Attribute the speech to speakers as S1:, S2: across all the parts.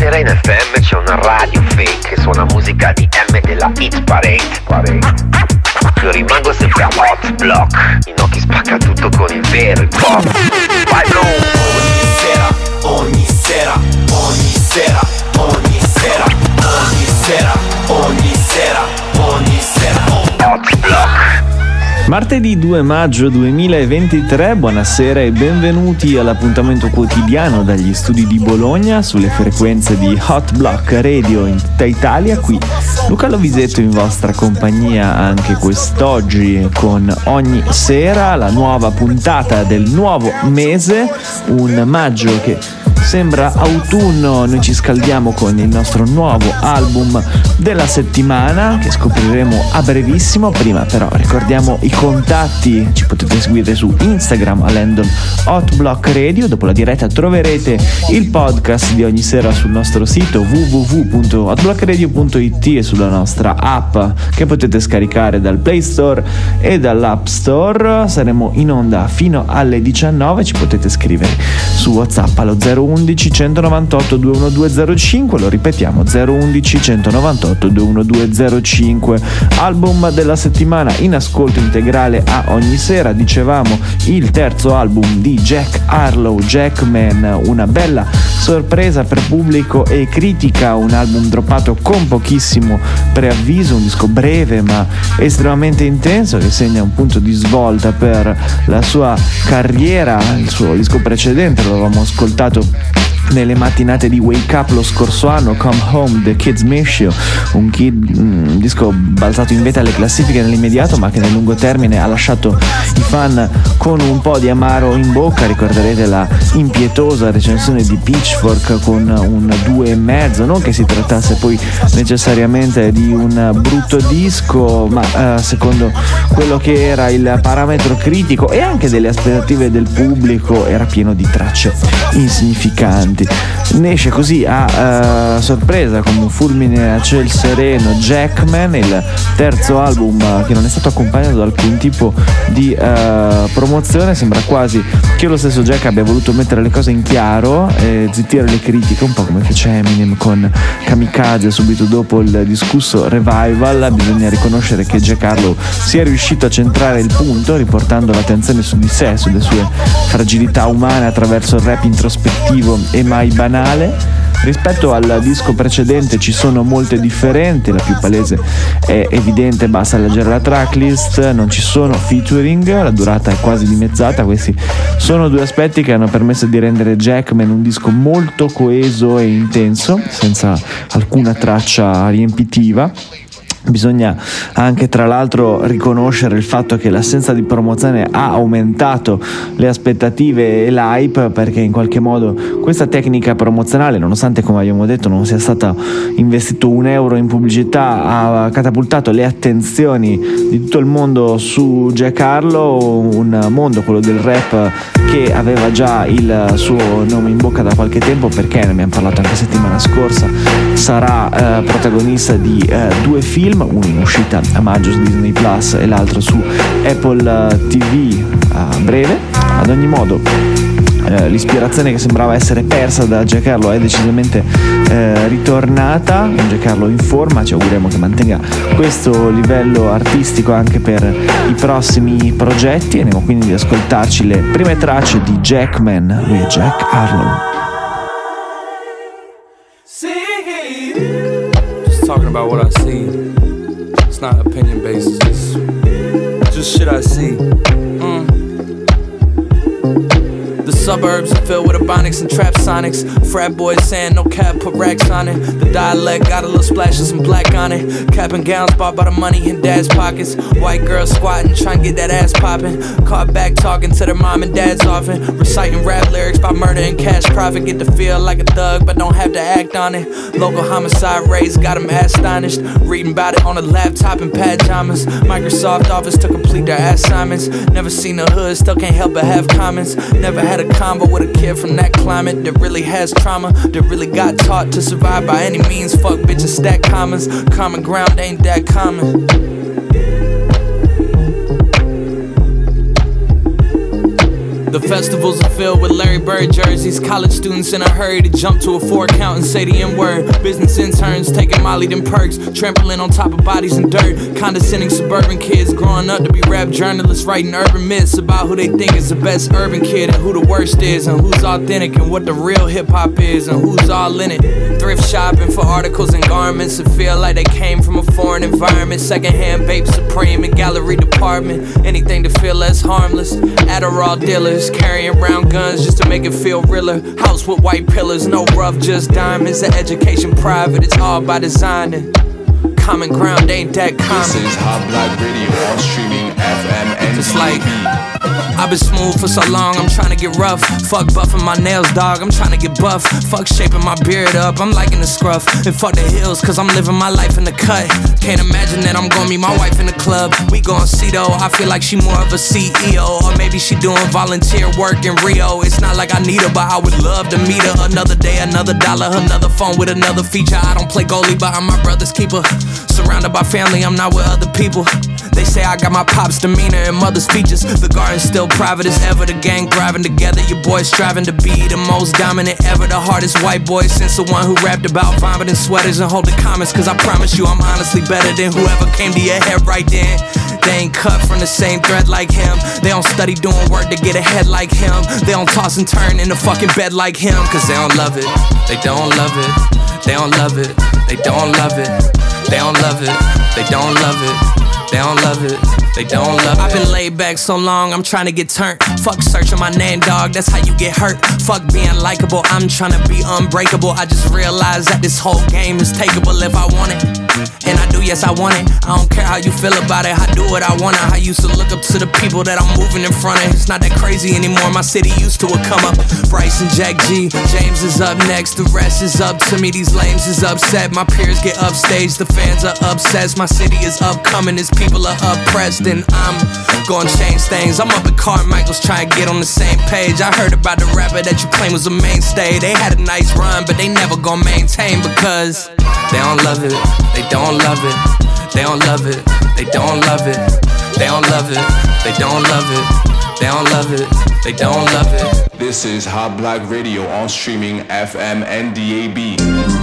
S1: sera in FM c'è una radio fake che suona musica di M della Hit Parade. Io rimango sempre a Hot Block, Inoki spacca tutto con il vero hip hop. Vai bro! Ogni sera Hot Block.
S2: Martedì 2 maggio 2023, buonasera e benvenuti all'appuntamento quotidiano dagli studi di Bologna sulle frequenze di Hot Block Radio in tutta Italia. Qui Luca Lovisetto in vostra compagnia anche quest'oggi con ogni sera la nuova puntata del nuovo mese, un maggio che sembra autunno. Noi ci scaldiamo con il nostro nuovo album della settimana che scopriremo a brevissimo. Prima però ricordiamo i contatti: ci potete seguire su Instagram all'handle Hot Block Radio. Dopo la diretta troverete il podcast di ogni sera sul nostro sito www.hotblockradio.it e sulla nostra app che potete scaricare dal Play Store e dall'App Store. Saremo in onda fino alle 19. Ci potete scrivere su WhatsApp allo 011 198 21205, lo ripetiamo 011 198 21205. Album della settimana in ascolto integrale a ogni sera, dicevamo il terzo album di Jack Harlow, Jackman, una bella sorpresa per pubblico e critica, un album droppato con pochissimo preavviso, un disco breve ma estremamente intenso che segna un punto di svolta per la sua carriera. Il suo disco precedente lo avevamo ascoltato nelle mattinate di Wake Up lo scorso anno, Come Home, The Kids Miss You, un disco balzato in vetta alle classifiche nell'immediato ma che nel lungo termine ha lasciato i fan con un po' di amaro in bocca. Ricorderete la impietosa recensione di Pitchfork con un 2,5, non che si trattasse poi necessariamente di un brutto disco, ma secondo quello che era il parametro critico e anche delle aspettative del pubblico era pieno di tracce insignificanti. Ne esce così a sorpresa come un fulmine a ciel sereno Jackman, il terzo album che non è stato accompagnato da alcun tipo di promozione. Sembra quasi che lo stesso Jack abbia voluto mettere le cose in chiaro e zittire le critiche, un po' come fece Eminem con Kamikaze subito dopo il discusso Revival. Bisogna riconoscere che Jack Harlow sia riuscito a centrare il punto riportando l'attenzione su di sé, sulle sue fragilità umane attraverso il rap introspettivo e mai banale. Rispetto al disco precedente ci sono molte differenze, la più palese è evidente, basta leggere la tracklist, non ci sono featuring, la durata è quasi dimezzata. Questi sono due aspetti che hanno permesso di rendere Jackman un disco molto coeso e intenso, senza alcuna traccia riempitiva. Bisogna anche tra l'altro riconoscere il fatto che l'assenza di promozione ha aumentato le aspettative e l'hype, perché in qualche modo questa tecnica promozionale, nonostante come abbiamo detto non sia stata investito un euro in pubblicità, ha catapultato le attenzioni di tutto il mondo su Jack Harlow, un mondo, quello del rap, che aveva già il suo nome in bocca da qualche tempo, perché ne abbiamo parlato anche settimana scorsa. Sarà protagonista di due film, uno in uscita a maggio su Disney Plus e l'altro su Apple TV a breve. Ad ogni modo l'ispirazione che sembrava essere persa da Jack Harlow è decisamente ritornata, un Jack Harlow in forma. Ci auguriamo che mantenga questo livello artistico anche per i prossimi progetti. Andiamo quindi ad ascoltarci le prime tracce di Jackman. Lui è Jack Harlow.
S3: Just talking about what I see. It's not opinion based, it's just shit I see. The suburbs are filled with ebonics and trap sonics. Frat boys saying no cap, put racks on it. The dialect got a little splash of some black on it. Cap and gowns bought by the money in dad's pockets. White girls squatting, trying to get that ass popping. Caught back talking to their mom and dads often. Reciting rap lyrics about murder and cash profit. Get to feel like a thug but don't have to act on it. Local homicide rates got them astonished. Reading about it on a laptop in pajamas. Microsoft Office to complete their assignments. Never seen the hood, still can't help but have comments. Never had a combo with a kid from that climate that really has trauma, that really got taught to survive by any means. Fuck bitches, stack commas. Common ground ain't that common. The Festivals are filled with Larry Bird jerseys. College students in a hurry to jump to a 4 count and say the N-word. Business interns taking Molly them perks, trampling on top of bodies and dirt. Condescending suburban kids growing up to be rap journalists, writing urban myths about who they think is the best urban kid and who the worst is, and who's authentic and what the real hip-hop is, and who's all in it. Thrift shopping for articles and garments that feel like they came from a foreign environment. Secondhand Bape Supreme and gallery department. Anything to feel less harmless. Adderall dealers carrying around guns just to make it feel realer. House with white pillars, no rough, just diamonds. The education private, it's all by design. And common ground ain't that common.
S4: This is Hot Black Radio on streaming FM and
S3: just like I've been smooth for so long, I'm trying to get rough. Fuck buffing my nails, dog, I'm trying to get buff. Fuck shaping my beard up, I'm liking the scruff. And fuck the hills, cause I'm living my life in the cut. Can't imagine that I'm gonna meet my wife in the club. We gon' see though, I feel like she more of a CEO. Or maybe she doing volunteer work in Rio. It's not like I need her, but I would love to meet her. Another day, another dollar, another phone with another feature. I don't play goalie, but I'm my brother's keeper. Surrounded by family, I'm not with other people. They say I got my pop's demeanor and mother's features. The garden's still private as ever, the gang thriving together. Your boys striving to be the most dominant ever. The hardest white boy since the one who rapped about vomiting sweaters and holding comments. Cause I promise you I'm honestly better than whoever came to your head right then. They ain't cut from the same thread like him. They don't study doing work to get ahead like him. They don't toss and turn in the fucking bed like him. Cause they don't love it, they don't love it. They don't love it, they don't love it. They don't love it, they don't love it. They don't love it, they don't love it. I've been laid back so long, I'm trying to get turned. Fuck searching my name, dog, that's how you get hurt. Fuck being likable, I'm trying to be unbreakable. I just realized that this whole game is takeable if I want it. And I do, yes I want it. I don't care how you feel about it, I do what I want. I used to look up to the people that I'm moving in front of. It's not that crazy anymore, my city used to it come up. Bryce and Jack G, James is up next. The rest is up to me, these lames is upset. My peers get upstaged, the fans are obsessed. My city is upcoming, its people are oppressed. And I'm gonna change things. I'm up at Carmichael's trying to get on the same page. I heard about the rapper that you claim was a mainstay. They had a nice run, but they never gonna maintain because they don't love it, they don't love it. They don't love it, they don't love it. They don't love it, they don't love it. They don't love it, they don't love it.
S4: This is Hot Black Radio on streaming FM and DAB.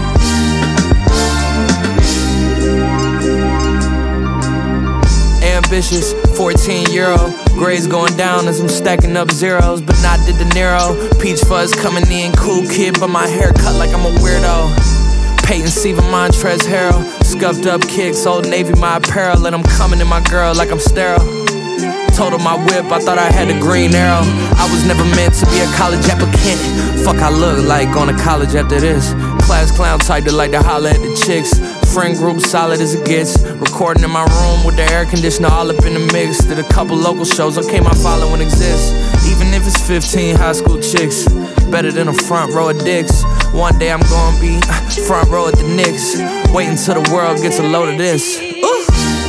S3: Ambitious, 14-year-old. Grades going down as I'm stacking up zeros, but not the De Niro. Peach fuzz coming in, cool kid, but my hair cut like I'm a weirdo. Peyton Siva, Montrez Harrell. Scuffed up kicks, Old Navy my apparel. And I'm coming in my girl like I'm sterile. Told her my whip, I thought I had a green arrow. I was never meant to be a college applicant. Fuck I look like going to college after this. Class clown type that like to holler at the chicks. Friend group solid as it gets. Recording in my room with the air conditioner all up in the mix. Did a couple local shows, okay my following exists. Even if it's 15 high school chicks. Better than a front row of dicks. One day I'm gonna be front row at the Knicks. Wait until the world gets a load of this. Ooh.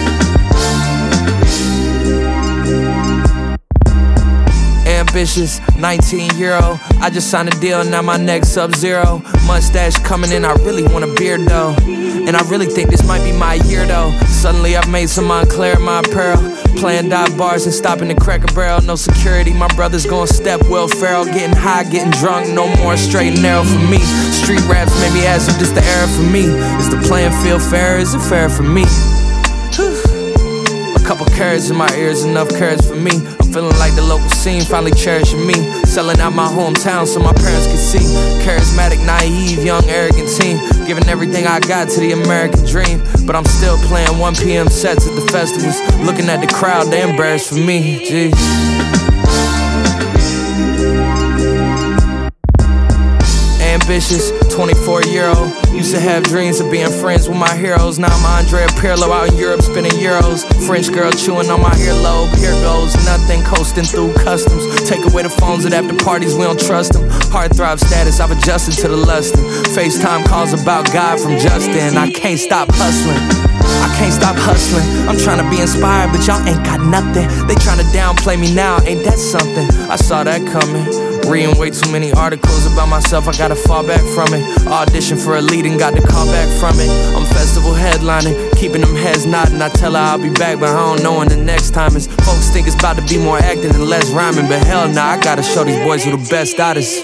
S3: Ambitious, 19-year-old. I just signed a deal, now my neck's Sub-Zero. Mustache coming in, I really want a beard though. And I really think this might be my year though. Suddenly I've made some Montclair in my apparel. Playing dive bars and stopping the Cracker Barrel. No security, my brother's going step Will Ferrell. Getting high, getting drunk, no more straight and narrow for me. Street raps made me ask if this the era for me. Is the playing field fair, is it fair for me? A couple carrots in my ears, enough carrots for me. I'm feeling like the local scene finally cherishing me. Selling out my hometown so my parents could see. Charismatic, naive, young, arrogant teen. Giving everything I got to the American dream. But I'm still playing 1 p.m. sets at the festivals. Looking at the crowd, they embarrassed for me. Jeez. Ambitious, 24-year-old. Used to have dreams of being friends with my heroes. Now I'm Andrea Pirlo out in Europe spinning euros. French girl chewing on my earlobe. Here goes nothing, coasting through customs. Take away the phones at after parties, we don't trust them. Heartthrob status, I've adjusted to the lustin'. FaceTime calls about God from Justin. I can't stop hustling. I can't stop hustling. I'm trying to be inspired, but y'all ain't got nothing. They trying to downplay me now, ain't that something? I saw that coming. Reading way too many articles about myself, I gotta fall back from it. Audition for a lead and got the call back from it. I'm festival headlining, keeping them heads nodding. I tell her I'll be back, but I don't know when the next time is. Folks think it's about to be more acting and less rhyming, but hell nah, I gotta show these boys who the best artists.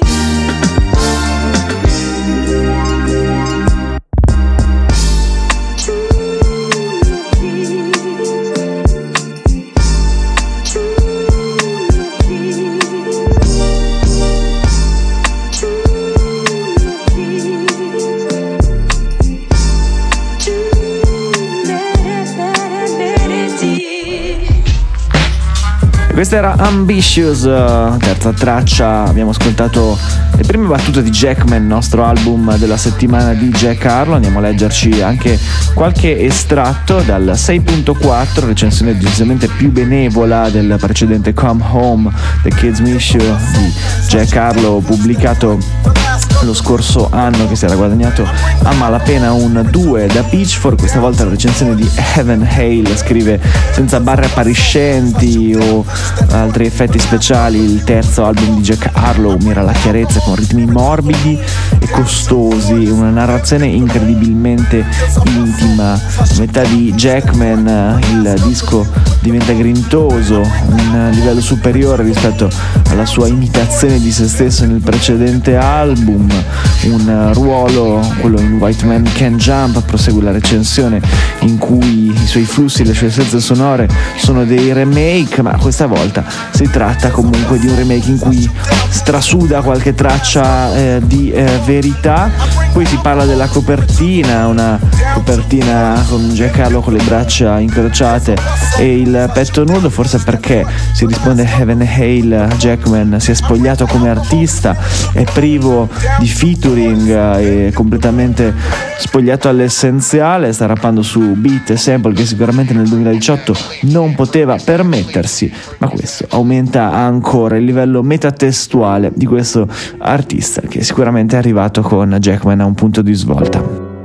S2: Questa era Ambitious, terza traccia. Abbiamo ascoltato le prime battute di Jackman, nostro album della settimana di Jack Harlow. Andiamo a leggerci anche qualche estratto dal 6.4, recensione decisamente più benevola del precedente Come Home, The Kids Miss You di Jack Harlow, pubblicato lo scorso anno, che si era guadagnato a malapena un 2 da Pitchfork. Questa volta la recensione di Heaven Hale scrive: senza barre appariscenti o altri effetti speciali, il terzo album di Jack Harlow mira alla chiarezza con ritmi morbidi e costosi, una narrazione incredibilmente intima. A metà di Jackman il disco diventa grintoso, un livello superiore rispetto alla sua imitazione di se stesso nel precedente album. Un ruolo, quello in White Man Can Jump, prosegue la recensione, in cui i suoi flussi e le sue essenze sonore sono dei remake, ma questa volta si tratta comunque di un remake in cui strasuda qualche traccia di verità. Poi si parla della copertina, una copertina con Jack Harlow con le braccia incrociate e il petto nudo, forse perché, si risponde Heaven Hale, Jackman si è spogliato come artista, è privo di featuring, è completamente spogliato all'essenziale, sta rappando su beat e sample che sicuramente nel 2018 non poteva permettersi, ma questo aumenta ancora il livello metatestuale di questo artista, che sicuramente è arrivato con Jackman a un punto di svolta.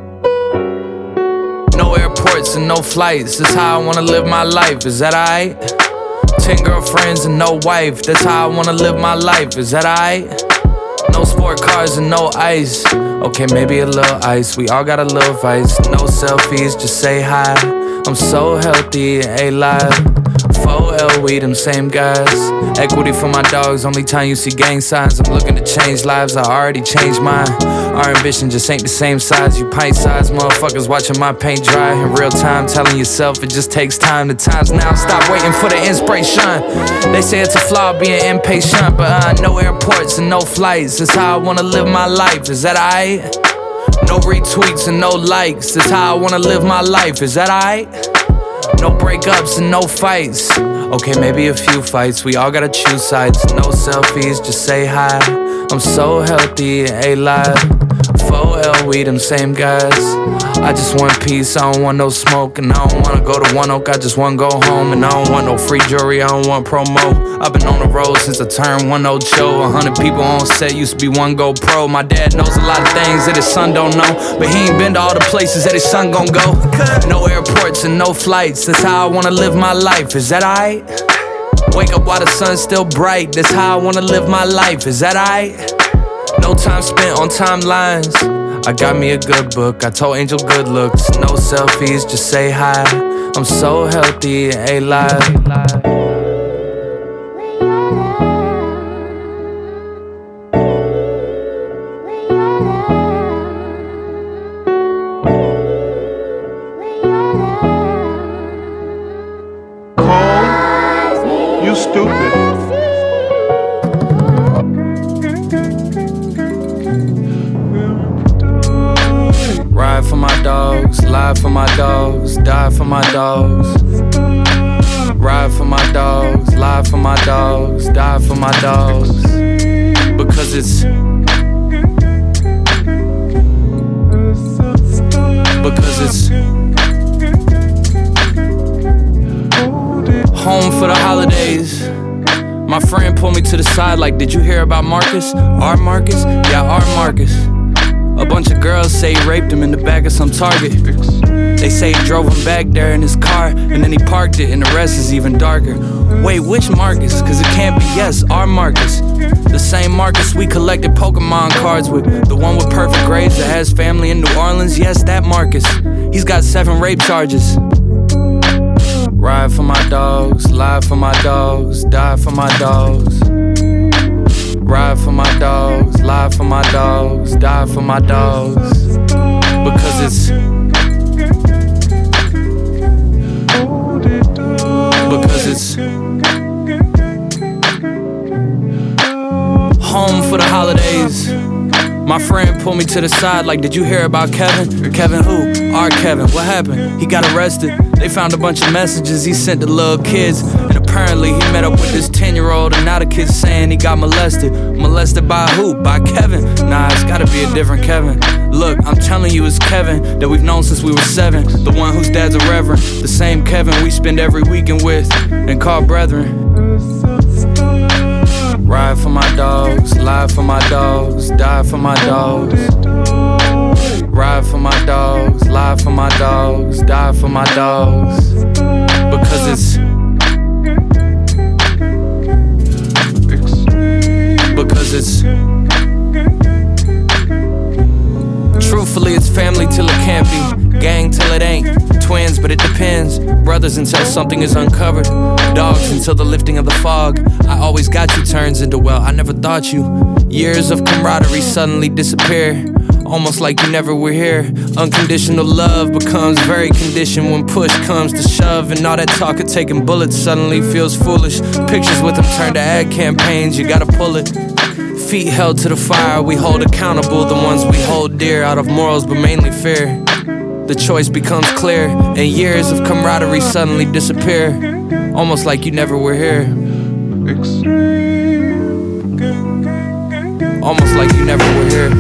S3: No airports and no flights, that's how I wanna live my life, is that alright? 10 girlfriends and no wife, that's how I wanna live my life, is that alright? No sport cars and no ice, okay, maybe a little ice, we all got a little vice. No selfies, just say hi, I'm so healthy, A-Live. 4L, we them same guys. Equity for my dogs, only time you see gang signs. I'm looking to change lives, I already changed mine. Our ambition just ain't the same size. You pint size motherfuckers watching my paint dry in real time, telling yourself it just takes time. The time's now, stop waiting for the inspiration. They say it's a flaw being impatient, but no airports and no flights, that's how I wanna live my life, is that alright? No retweets and no likes, that's how I wanna live my life, is that alright? No breakups and no fights, okay, maybe a few fights, we all gotta choose sides. No selfies, just say hi, I'm so healthy, A-Live. 4L, we them same guys. I just want peace, I don't want no smoke, and I don't wanna go to One Oak, I just wanna go home. And I don't want no free jewelry, I don't want promo. I've been on the road since I turned 1-0 show. 100 people on set, used to be one go pro. My dad knows a lot of things that his son don't know, but he ain't been to all the places that his son gon' go. No airports and no flights, that's how I wanna live my life, is that alright? Wake up while the sun's still bright, that's how I wanna live my life, is that alright? No time spent on timelines, I got me a good book, I told Angel good looks. No selfies, just say hi, I'm so healthy, A-Live.
S5: You stupid.
S3: Ride for my dogs, lie for my dogs, die for my dogs. Ride for my dogs, lie for my dogs, die for my dogs. Because it's home for the holidays. My friend pulled me to the side like, did you hear about Marcus? Our Marcus? Yeah, our Marcus. A bunch of girls say he raped him in the back of some Target. They say he drove him back there in his car, and then he parked it, and the rest is even darker. Wait, which Marcus? Cause it can't be, yes, our Marcus. The same Marcus we collected Pokemon cards with. The one with perfect grades that has family in New Orleans. Yes, that Marcus. He's got 7 rape charges. Ride for my dogs, lie for my dogs, die for my dogs. Ride for my dogs, lie for my dogs, die for my dogs. Because it's home for the holidays. My friend pulled me to the side like, did you hear about Kevin? Kevin who? Our Kevin. What happened? He got arrested. They found a bunch of messages he sent to little kids, and apparently he met up with this 10-year-old, and now the kid's saying he got molested. Molested by who? By Kevin? Nah, it's gotta be a different Kevin. Look, I'm telling you it's Kevin that we've known since we were 7. The one whose dad's a reverend. The same Kevin we spend every weekend with and call brethren. Ride for my dogs, lie for my dogs, die for my dogs. Ride for my dogs, lie for my dogs, die for my dogs. Because it's truthfully it's family till it can't be, gang till it ain't, twins but it depends, brothers until something is uncovered, dogs until the lifting of the fog. I always got you turns into, well, I never thought you. Years of camaraderie suddenly disappear, almost like you never were here. Unconditional love becomes very conditioned when push comes to shove, and all that talk of taking bullets suddenly feels foolish. Pictures with them turn to ad campaigns, you gotta pull it. Feet held to the fire, we hold accountable the ones we hold dear, out of morals but mainly fear. The choice becomes clear, and years of camaraderie suddenly disappear, almost like you never were here. Almost like you never were here.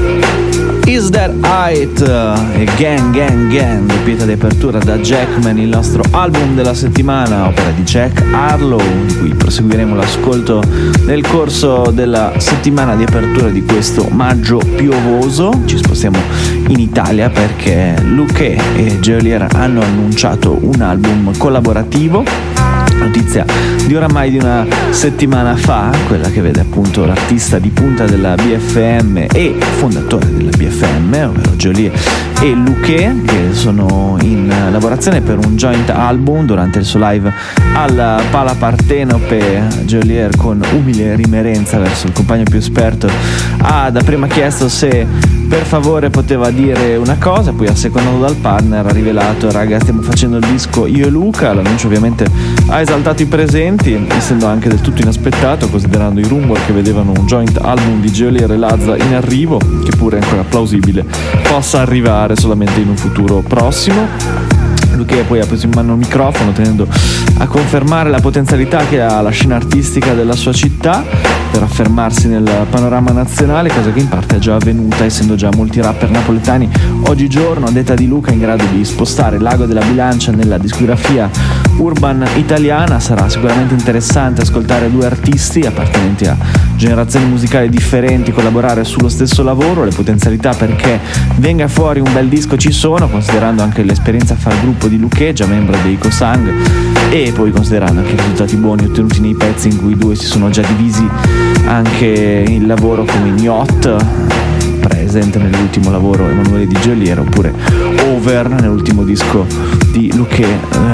S2: Is That Height e Gang Gang Gang, ripieta di apertura da Jackman, il nostro album della settimana, opera di Jack Harlow, di cui proseguiremo l'ascolto nel corso della settimana di apertura di questo maggio piovoso. Ci spostiamo in Italia perché Luché e Geolier hanno annunciato un album collaborativo. Notizia di oramai di una settimana fa, quella che vede appunto l'artista di punta della BFM e fondatore della BFM, ovvero Geolier e Luché, che sono in lavorazione per un joint album. Durante il suo live al Pala Partenope, Geolier con umile rimerenza verso il compagno più esperto ha dapprima chiesto se per favore poteva dire una cosa, poi assecondato dal partner ha rivelato: raga, stiamo facendo il disco io e Luca. L'annuncio ovviamente ha esaltato i presenti, essendo anche del tutto inaspettato, considerando i rumor che vedevano un joint album di Geolier e Lazza in arrivo, che pure è ancora plausibile possa arrivare solamente in un futuro prossimo. Luché poi ha preso in mano il microfono, tenendo a confermare la potenzialità che ha la scena artistica della sua città per affermarsi nel panorama nazionale, cosa che in parte è già avvenuta, essendo già molti rapper napoletani oggigiorno, a detta di Luca, in grado di spostare l'ago della bilancia nella discografia urban italiana. Sarà sicuramente interessante ascoltare due artisti appartenenti a generazioni musicali differenti collaborare sullo stesso lavoro. Le potenzialità perché venga fuori un bel disco ci sono, considerando anche l'esperienza a far gruppo di Luché, già membro dei Cosang, e poi considerando anche i risultati buoni ottenuti nei pezzi in cui i due si sono già divisi anche il lavoro, come Gnot, presente nell'ultimo lavoro Emanuele Di Geolier, oppure Over nell'ultimo disco di Luché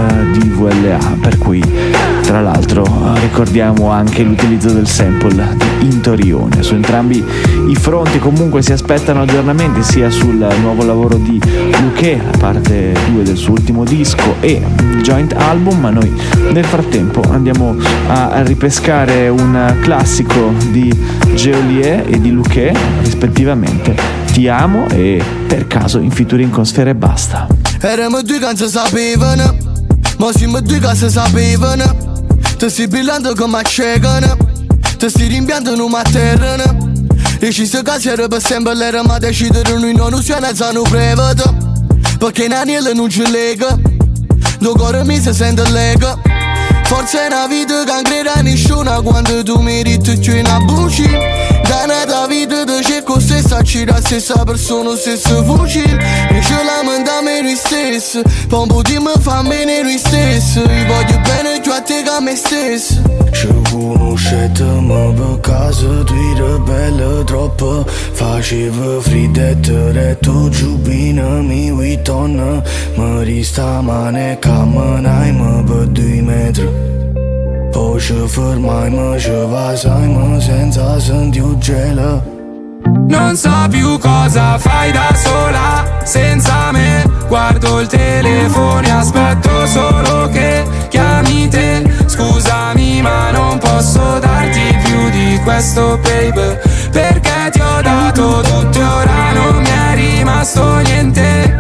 S2: di VLA, per cui tra l'altro ricordiamo anche l'utilizzo del sample di Intorione. Su entrambi i fronti comunque si aspettano aggiornamenti, sia sul nuovo lavoro di Luché, la parte 2 del suo ultimo disco, e il joint album, ma noi nel frattempo andiamo a ripescare un classico di Geolier e di Luché, rispettivamente Ti amo e Per caso in featuring con Sfera Ebbasta.
S6: Eravamo due che non si sapevano, ma siamo due che si sapevano. Ti stai brillando come a ciecono, ti stai rimpiando in una terra. Deciso che si era per sempre l'era, ma decidere noi non usiamo zano prevedo, perché in anello non ci lega, do cuore mi si sente lega. Forse è una vita che non crede a nessuno, quando tu mi riti tu una buci. Da nata vita de cerco stessa, ci da stessa persona, stesso fucile. E ce la mandiamo noi stessi, poi un po' di me fa bene noi stessi. Io voglio bene più a te che a me stesso. Ci conoscetemo per caso, tu eri bella troppo. Facevo friddette, tu giubina mi uitonna. Mi rista mane camminai per 2 metri. Poi ci fermai, ci vasai senza sentire gelo.
S3: Non so più cosa fai da sola senza me. Guardo il telefono e aspetto solo che chiami te. Scusami ma non posso darti più di questo, baby, perché ti ho dato tutto e ora non mi è rimasto niente.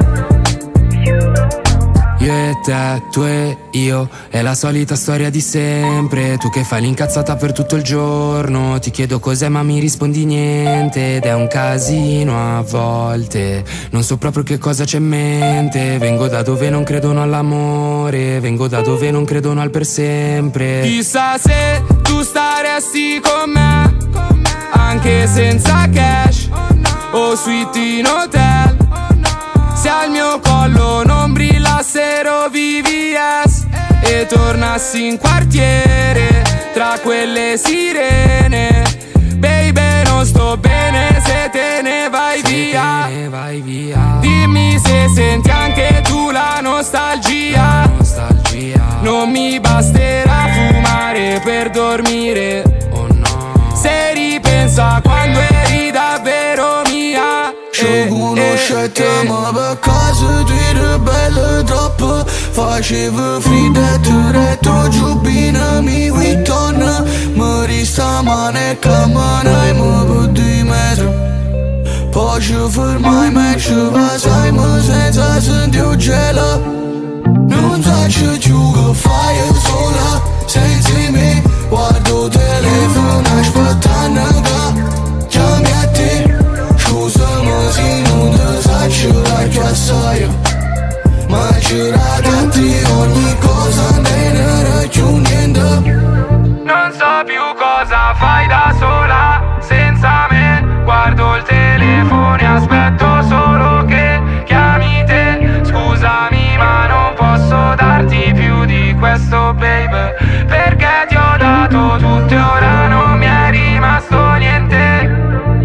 S3: Io e te, tu e io, è la solita storia di sempre. Tu che fai l'incazzata per tutto il giorno. Ti chiedo cos'è ma mi rispondi niente. Ed è un casino a volte. Non so proprio che cosa c'è in mente. Vengo da dove non credono all'amore. Vengo da dove non credono al per sempre. Chissà se tu staresti con me, anche senza cash o suite in hotel. Se al mio collo non brillassero VVS e tornassi in quartiere tra quelle sirene. Baby, non sto bene se te ne vai via. Dimmi se senti anche tu la nostalgia. Non mi basterà fumare per dormire, oh no. Se ripenso a quando eri davvero mia.
S6: Ci conoscetemo per caso, tu eri bella troppo. Facevo friddette, tu giubina mi uitonna. Mi rista mane camminai per 2 metri. Poi ci fermai, ci vasai senza sentire gelo. Non so più che fai sola senza me. Guardo il telefono aspettando che chiami a te. Scusami se non ti saccio la tua storia, ma c'era da te ogni cosa non era più niente.
S3: Non so più cosa fai da sola senza me. Guardo il telefono e aspetto solo che chiami te. Scusami ma non posso darti più di questo, baby, perché ti ho dato tutto e ora non mi è rimasto niente.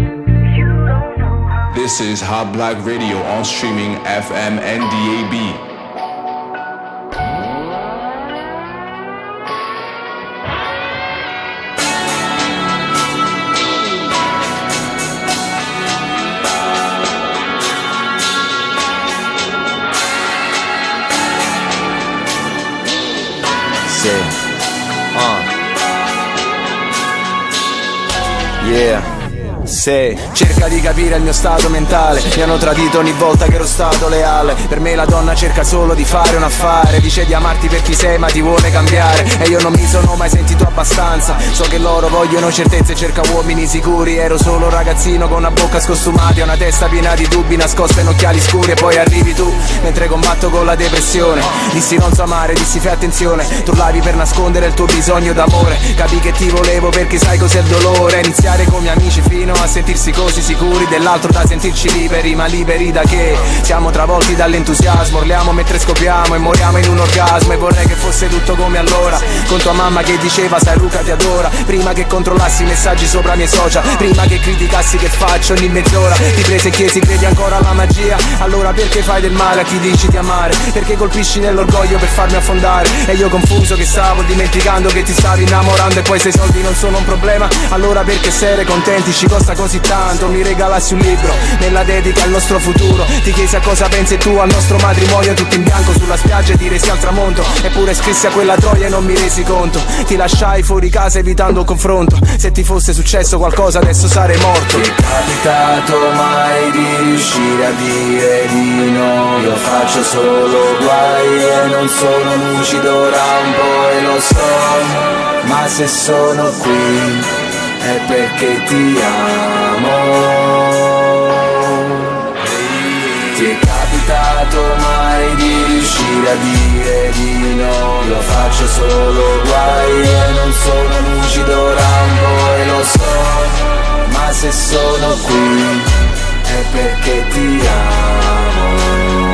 S4: This is Hot Black Radio on streaming FM and DAB.
S7: Yeah. Sì, cerca di capire il mio stato mentale. Mi hanno tradito ogni volta che ero stato leale. Per me la donna cerca solo di fare un affare. Dice di amarti per chi sei ma ti vuole cambiare. E io non mi sono mai sentito abbastanza. So che loro vogliono certezze, cerca uomini sicuri. Ero solo un ragazzino con una bocca scostumata e una testa piena di dubbi nascosta in occhiali scuri. E poi arrivi tu, mentre combatto con la depressione. Dissi non so amare, dissi fai attenzione. Tu urlavi per nascondere il tuo bisogno d'amore. Capì che ti volevo perché sai cos'è il dolore. Iniziare come amici fino a sentirsi così sicuri dell'altro da sentirci liberi. Ma liberi da che? Siamo travolti dall'entusiasmo. Urliamo mentre scopriamo e moriamo in un orgasmo. E vorrei che fosse tutto come allora, con tua mamma che diceva sai Luca ti adora. Prima che controllassi i messaggi sopra i miei social, prima che criticassi che faccio ogni mezz'ora. Ti prese e chiesi credi ancora alla magia. Allora perché fai del male a chi dici di amare? Perché colpisci nell'orgoglio per farmi affondare? E io confuso che stavo dimenticando che ti stavi innamorando. E poi se i soldi non sono un problema, allora perché essere contenti ci costa così tanto? Mi regalassi un libro nella dedica al nostro futuro. Ti chiesi a cosa pensi tu al nostro matrimonio. Tutto in bianco sulla spiaggia e ti resi al tramonto. Eppure scrissi a quella troia e non mi resi conto. Ti lasciai fuori casa evitando il confronto. Se ti fosse successo qualcosa adesso sarei morto.
S8: Ti è capitato mai di riuscire a dire di no? Io faccio solo guai e non sono lucido ora un po' e lo so. Ma se sono qui è perché ti amo. Ti è capitato capitato mai di riuscire a dire di no. Io faccio solo guai e non sono lucido, rambo e lo so, ma se sono qui è perché ti amo.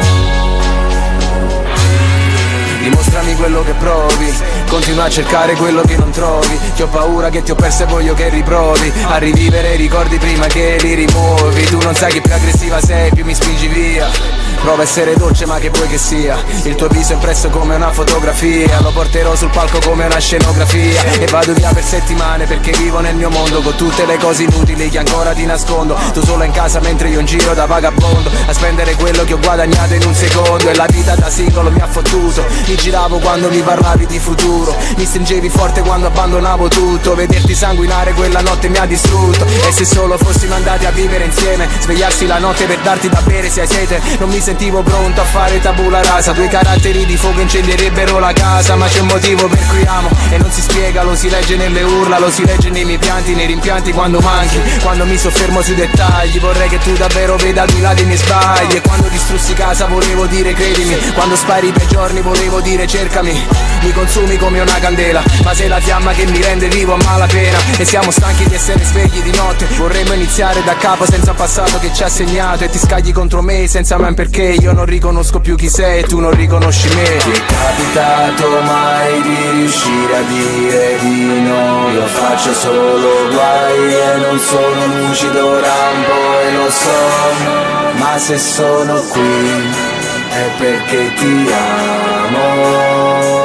S8: Dimostrami quello che provi, continua a cercare quello che non trovi. Ti ho paura che ti ho perso e voglio che riprovi a rivivere i ricordi prima che li rimuovi. Tu non sai che più aggressiva sei, più mi spingi via. Prova a essere dolce ma che vuoi che sia. Il tuo viso è impresso come una fotografia. Lo porterò sul palco come una scenografia. E vado via per settimane perché vivo nel mio mondo, con tutte le cose inutili che ancora ti nascondo. Tu sola in casa mentre io in giro da vagabondo a spendere quello che ho guadagnato in un secondo. E la vita da singolo mi ha fottuto. Mi giravo quando mi parlavi di futuro, mi stringevi forte quando abbandonavo tutto. Vederti sanguinare quella notte mi ha distrutto. E se solo fossimo andati a vivere insieme, svegliarsi la notte per darti da bere se hai sete. Non mi sentivo pronto a fare tabula rasa. Due caratteri di fuoco incendierebbero la casa. Ma c'è un motivo per cui amo e non si spiega, lo si legge nelle urla, lo si legge nei miei pianti, nei rimpianti quando manchi. Quando mi soffermo sui dettagli, vorrei che tu davvero veda al di là dei miei sbagli. E quando distrussi casa volevo dire credimi, quando spari per giorni volevo dire cercami. Mi consumi come una candela, ma sei la fiamma che mi rende vivo a malapena. E siamo stanchi di essere svegli di notte, vorremmo iniziare da capo senza passato che ci ha segnato. E ti scagli contro me senza mai perché io non riconosco più chi sei e tu non riconosci me. Ti è capitato mai di riuscire a dire di no? Io faccio solo guai e non sono lucido, rambo e lo so, ma se sono qui è perché ti amo.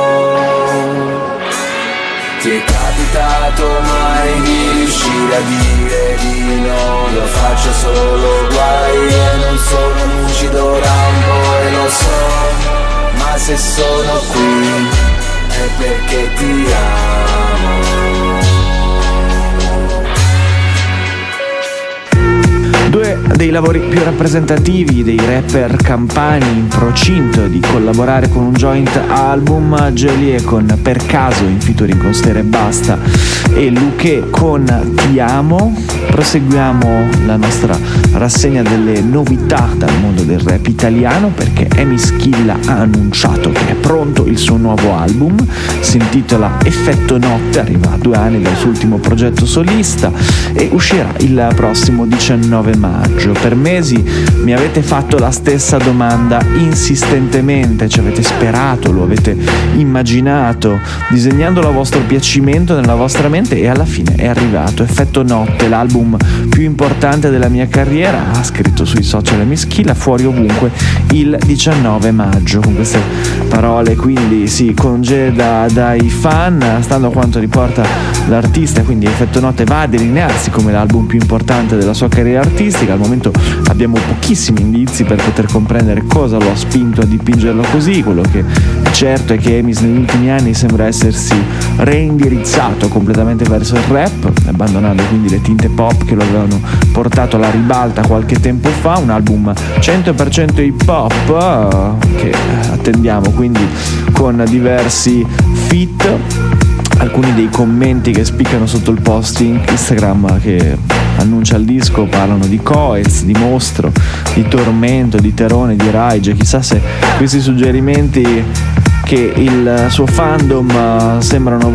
S8: Ti è capitato mai di riuscire a dire di no? Io faccio solo guai e non sono lucido, rambo e lo so, ma se sono qui è perché ti amo.
S2: Due dei lavori più rappresentativi dei rapper campani in procinto di collaborare con un joint album, Gelie con Per Caso in featuring con Stere e Basta e Luque con Ti Amo. Proseguiamo la nostra rassegna delle novità dal mondo del rap italiano, perché Emi Schilla ha annunciato che è pronto il suo nuovo album, si intitola Effetto Notte, arriva a 2 anni dal suo ultimo progetto solista e uscirà il prossimo 19 maggio. Per mesi mi avete fatto la stessa domanda insistentemente, ci avete sperato, lo avete immaginato, disegnandolo a vostro piacimento nella vostra mente, e alla fine è arrivato Effetto Notte, l'album più importante della mia carriera, ha scritto sui social Emi Schilla, fuori ovunque il 19 maggio. Con queste parole quindi si congeda dai fan, stando a quanto riporta l'artista, quindi Effetto Notte va a delinearsi come l'album più importante della sua carriera artistica. Al momento abbiamo pochissimi indizi per poter comprendere cosa lo ha spinto a dipingerlo così. Quello che è certo è che Emis negli ultimi anni sembra essersi reindirizzato completamente verso il rap, abbandonando quindi le tinte pop che lo avevano portato alla ribalta qualche tempo fa. Un album 100% hip hop che attendiamo quindi con diversi feat. Alcuni dei commenti che spiccano sotto il post in Instagram che annuncia il disco parlano di Coez, di Mostro, di Tormento, di Terone, di Rage. Chissà se questi suggerimenti che il suo fandom sembrano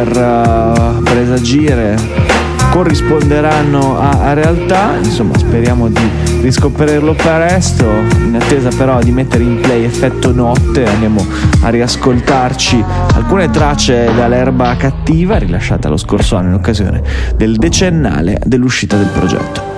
S2: voler presagire corrisponderanno a realtà. Insomma, speriamo di riscoprirlo presto. In attesa però di mettere in play Effetto Notte, andiamo a riascoltarci alcune tracce dall'Erba Cattiva, rilasciata lo scorso anno in occasione del decennale dell'uscita del progetto.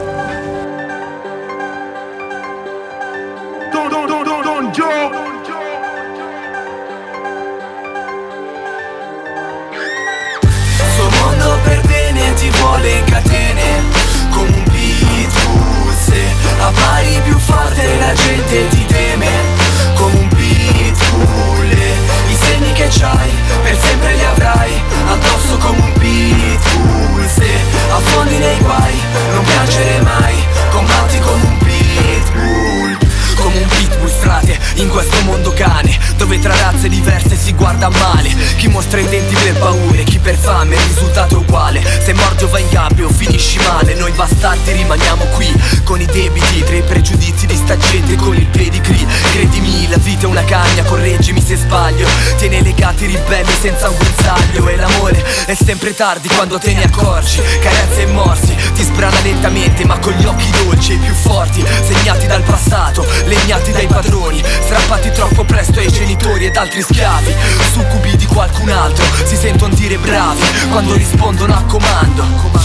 S9: Appari più forte, la gente ti teme come un pitbull. I segni che c'hai per sempre li avrai addosso come un pitbull. Se affondi nei guai non piangere mai, combatti come un pitbull. Come un pitbull frate in questo mondo cane, dove dove tra razze diverse si guarda male. Chi mostra i denti per paure, chi per fame, il risultato è uguale. Se mordi o vai in gabbia o finisci male, noi bastardi rimaniamo qui con i debiti, tra i pregiudizi di sta gente con il pedigree. Credimi, la vita è una cagna, correggimi se sbaglio. Tiene legati i ribelli senza un guinzaglio. E l'amore è sempre tardi quando te ne accorgi. Carezze e morsi, ti sbrana lentamente ma con gli occhi dolci e più forti, segnati dal passato, legnati dai padroni, strappati troppo presto ai genitori ed altri schiavi, succubi di qualcun altro, si sentono dire bravi quando rispondono a comando.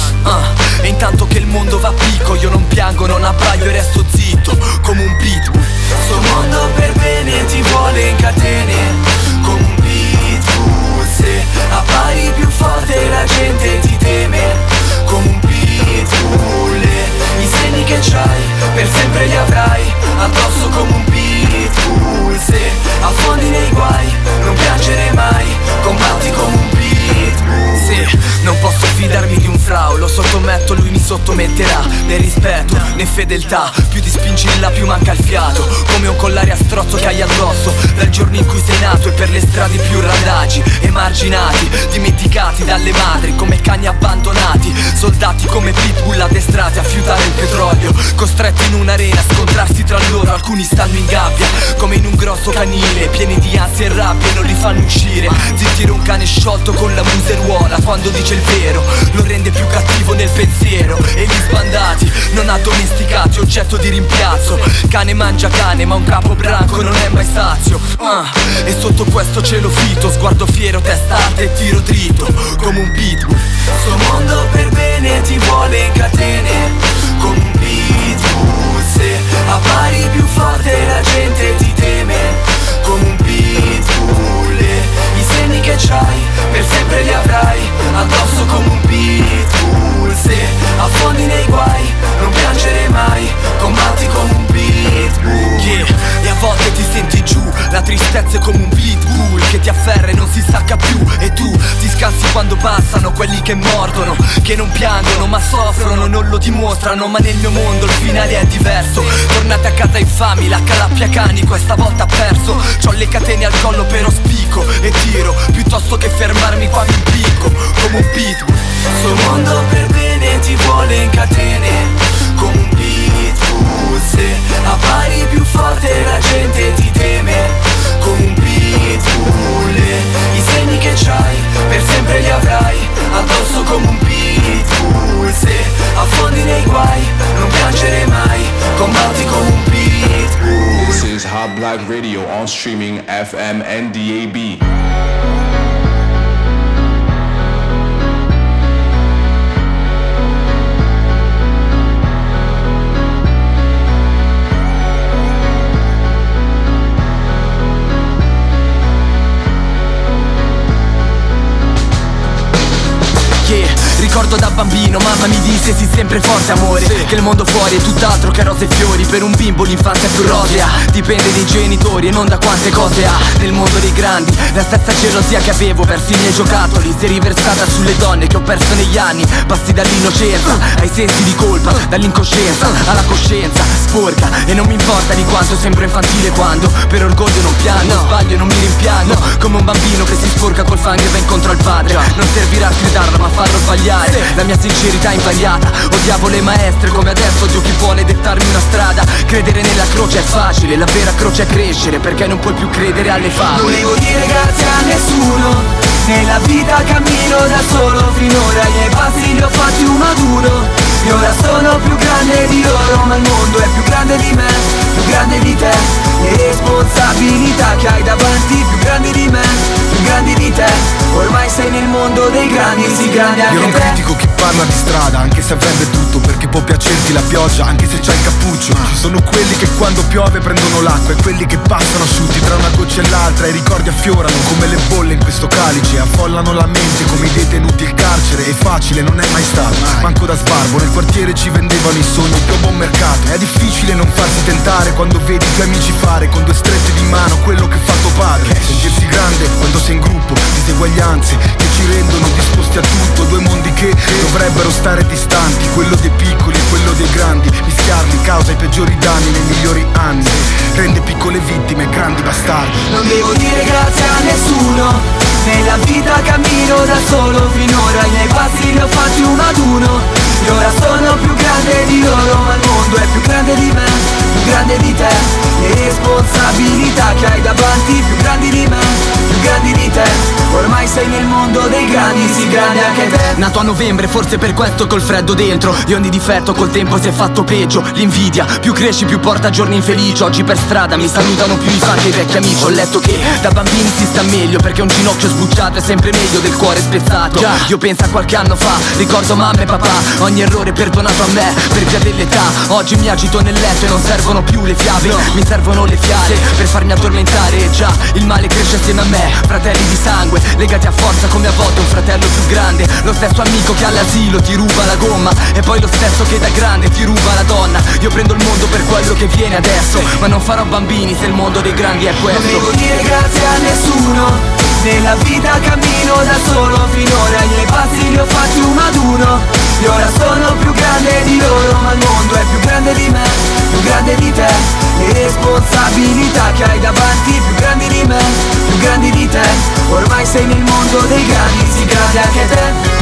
S9: E intanto che il mondo va a picco, io non piango, non abbaglio e resto zitto come un pitbull.
S8: Sto mondo per bene ti vuole in catene come un pitbull. Se appari più forte la gente ti teme come un pitbull. I segni che c'hai per sempre li avrai addosso come un pitbull. Se affondi nei guai non piangere mai, combatti come un pitbull.
S9: Sì, non posso fidarmi di un frao, lo sottometto, lui mi sottometterà. Né rispetto, né fedeltà, più ti spingi in là più manca il fiato. Come un collare a strozzo che hai addosso dal giorno in cui sei nato. E per le strade più randagi, emarginati, dimenticati dalle madri come cani abbandonati. Soldati come pitbull addestrati a fiutare il petrolio, costretti in un'arena a scontrarsi tra loro. Alcuni stanno in gabbia come in un grosso canile, pieni di ansia e rabbia e non li fanno uscire. Zittire un cane sciolto con la museruola quando dice il vero, lo rende più cattivo nel pensiero. E gli sbandati non addomesticati, oggetto di rimpiazzo. Cane mangia cane ma un capo branco non è mai sazio. E sotto questo cielo fitto, sguardo fiero, testa alta e tiro dritto come un pitbull.
S8: Sto mondo per bene ti vuole in catene come un pitbull. Se appari più forte la gente ti teme come un pitbull. I segni che c'hai per sempre li avrai addosso come un pitbull. Se affondi nei guai non piangere mai, combatti come un pitbull.
S9: Yeah. E a volte ti senti giù, la tristezza è come un pitbull che ti afferra e non si stacca più. E tu ti scansi quando passano quelli che mordono, che non piangono ma soffrono, non lo dimostrano. Ma nel mio mondo il finale è diverso. Tornate a casa infami, la calappia cani questa volta ha perso. C'ho le catene al collo però spicco e tiro piuttosto che fermarmi qua mi impicco come un pitbull.
S8: Sto mondo per bene ti vuole in catene come un pitbull. Se appari più forte la gente ti teme come un pitbull. I segni che c'hai per sempre li avrai addosso come un pitbull. Se affondi nei guai non piangere mai, combatti come un pitbull.
S4: This is Hot Black Radio on streaming FM and DAB.
S9: Ricordo da bambino, mamma mi disse sii sempre forte amore, che il mondo fuori è tutt'altro che rose e fiori. Per un bimbo l'infanzia è più rosea, dipende dai genitori e non da quante cose ha. Nel mondo dei grandi, la stessa gelosia che avevo verso i miei giocattoli si è riversata sulle donne che ho perso negli anni. Passi dall'innocenza ai sensi di colpa, dall'incoscienza alla coscienza sporca. E non mi importa di quanto sembro infantile quando per orgoglio non piango, sbaglio e non mi rimpiango. Come un bambino che si sporca col fango e va incontro al padre. Non servirà a gridarlo ma farlo sbagliare. La mia sincerità è invariata, odiavo le maestre come adesso odio chi vuole dettarmi una strada. Credere nella croce è facile, la vera croce è crescere, perché non puoi più credere alle favole.
S8: Volevo dire grazie a nessuno, nella vita cammino da solo. Finora i miei passi li ho fatti uno ad uno, e ora sono più grande di loro. Ma il mondo è più grande di me, più grande di te. Le responsabilità che hai davanti più grandi di me, più grandi di te. Ormai sei nel mondo dei grandi, sì grande anche te.
S10: Io non critico chi parla di strada, anche se avrebbe tutto, perché può piacerti la pioggia, anche se c'hai il cappuccio. Ci sono quelli che quando piove prendono l'acqua, e quelli che passano asciutti tra una goccia e l'altra. I ricordi affiorano come le bolle in questo calice, affollano la mente come i detenuti il carcere. E facile non è mai stato, manco da sbarbo. Nel quartiere ci vendevano i sogni più a buon mercato. È difficile non farsi tentare quando vedi i tuoi amici fare con due strette di mano quello che fa tuo padre. Sentirsi grande quando sei in gruppo, diseguaglianze che ci rendono disposti a tutto. Due mondi che non dovrebbero stare distanti, quello dei piccoli e quello dei grandi. Mischiarli causa i peggiori danni nei migliori anni, rende piccole vittime grandi bastardi.
S9: Non devo dire grazie a nessuno, nella vita cammino da solo. Finora i miei passi li ho fatti uno ad uno, e ora sono più grande di loro. Ma il mondo è più grande di me, più grande di te. Le responsabilità che hai davanti, più grandi di me, più grandi di te. Ormai sei nel mondo dei grandi, sì grande anche te.
S11: Nato a novembre, forse per questo col freddo dentro. Io ogni difetto col tempo si è fatto peggio. L'invidia, più cresci più porta giorni infelici. Oggi per strada mi salutano più i fan che i vecchi amici. Ho letto che da bambini si sta meglio, perché un ginocchio sbucciato è sempre meglio del cuore spezzato. Io penso a qualche anno fa, ricordo mamma e papà, ogni errore perdonato a me per via dell'età. Oggi mi agito nel letto e non servono più le fiabe, mi servono le fiale per farmi addormentare. Già, il male cresce assieme a me, fratelli di sangue, legati a forza come a volte un fratello più grande. Lo stesso amico che all'asilo ti ruba la gomma, e poi lo stesso che da grande ti ruba la donna. Io prendo il mondo per quello che viene adesso, ma non farò bambini se il mondo dei grandi è questo.
S9: Non devo dire grazie a nessuno, nella vita cammino da solo. Finora i miei passi li ho fatti uno ad uno, e ora sono più grande di loro. Ma il mondo è più grande di me, più grande di te. Le responsabilità che hai davanti, più grandi di me, più grandi di te. Ormai sei nel mondo dei grandi, sì grande anche te.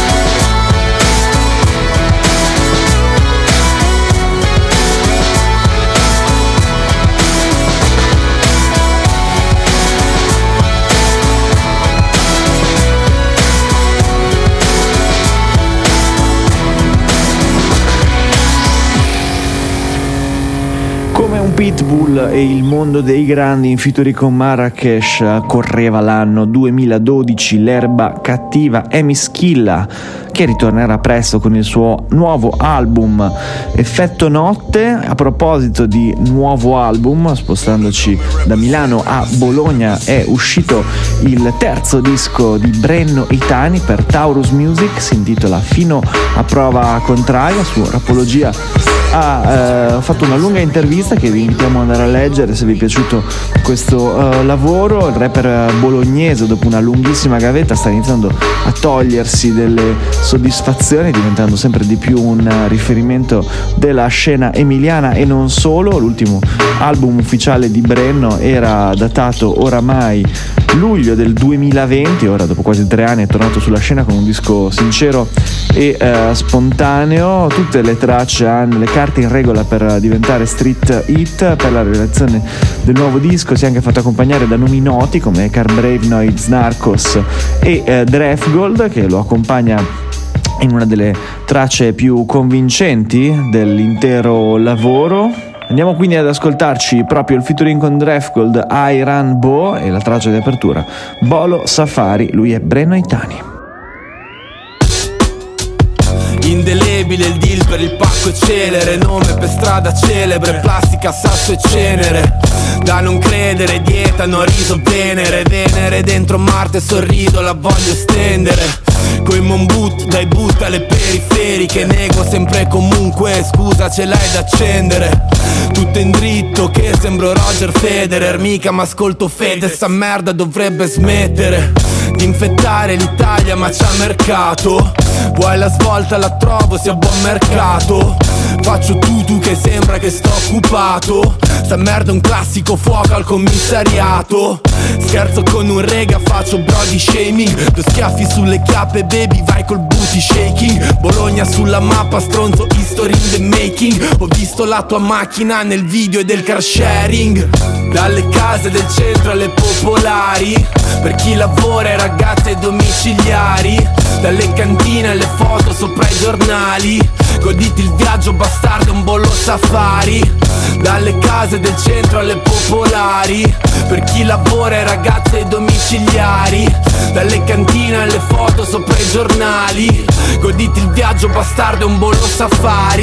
S2: Pitbull e il mondo dei grandi in featuring con Marrakesh. Correva l'anno 2012, l'erba cattiva è Mischilla, che ritornerà presto con il suo nuovo album Effetto Notte. A proposito di nuovo album, spostandoci da Milano a Bologna, è uscito il terzo disco di Brenno Itani per Taurus Music, si intitola Fino a prova contraria. Su Rapologia ha fatto una lunga intervista che vi invitiamo ad andare a leggere se vi è piaciuto questo lavoro. Il rapper bolognese, dopo una lunghissima gavetta, sta iniziando a togliersi delle soddisfazioni, diventando sempre di più un riferimento della scena emiliana e non solo. L'ultimo album ufficiale di Brenno era datato oramai luglio del 2020, ora dopo quasi 3 anni è tornato sulla scena con un disco sincero e spontaneo. Tutte le tracce hanno le carte in regola per diventare street hit. Per la realizzazione del nuovo disco si è anche fatto accompagnare da nomi noti come Carbrave, Noiz Narcos e Drefgold, che lo accompagna in una delle tracce più convincenti dell'intero lavoro. Andiamo quindi ad ascoltarci proprio il featuring con Drefgold, Iran Bo, e la traccia di apertura Bolo Safari. Lui è Brenno Itani.
S3: Indelebile il deal per il pacco e celere, nome per strada celebre, plastica, sasso e cenere. Da non credere, dieta, no riso, venere dentro Marte, sorrido, la voglio estendere. Coi mon boot, dai boot alle periferiche, nego sempre e comunque, scusa ce l'hai da accendere. Tutto in dritto che sembro Roger Federer, mica m'ascolto Fede, sta merda dovrebbe smettere di infettare l'Italia, ma c'ha mercato. Vuoi la svolta, la trovo, sia buon mercato. Faccio tu che sembra che sto occupato. Sta merda è un classico fuoco al commissariato. Scherzo con un rega, faccio body shaming. 2 schiaffi sulle chiappe, baby, vai col booty shaking. Bologna sulla mappa, stronzo, history in the making. Ho visto la tua macchina nel video e del car sharing. Dalle case del centro alle popolari, per chi lavora e ragazze domiciliari. Dalle cantine alle foto sopra i giornali, goditi il viaggio bastardo, un bollo safari. Dalle case del centro alle popolari, per chi lavora e ragazze domiciliari. Dalle cantine alle foto sopra i giornali, goditi il viaggio bastardo, un bollo safari.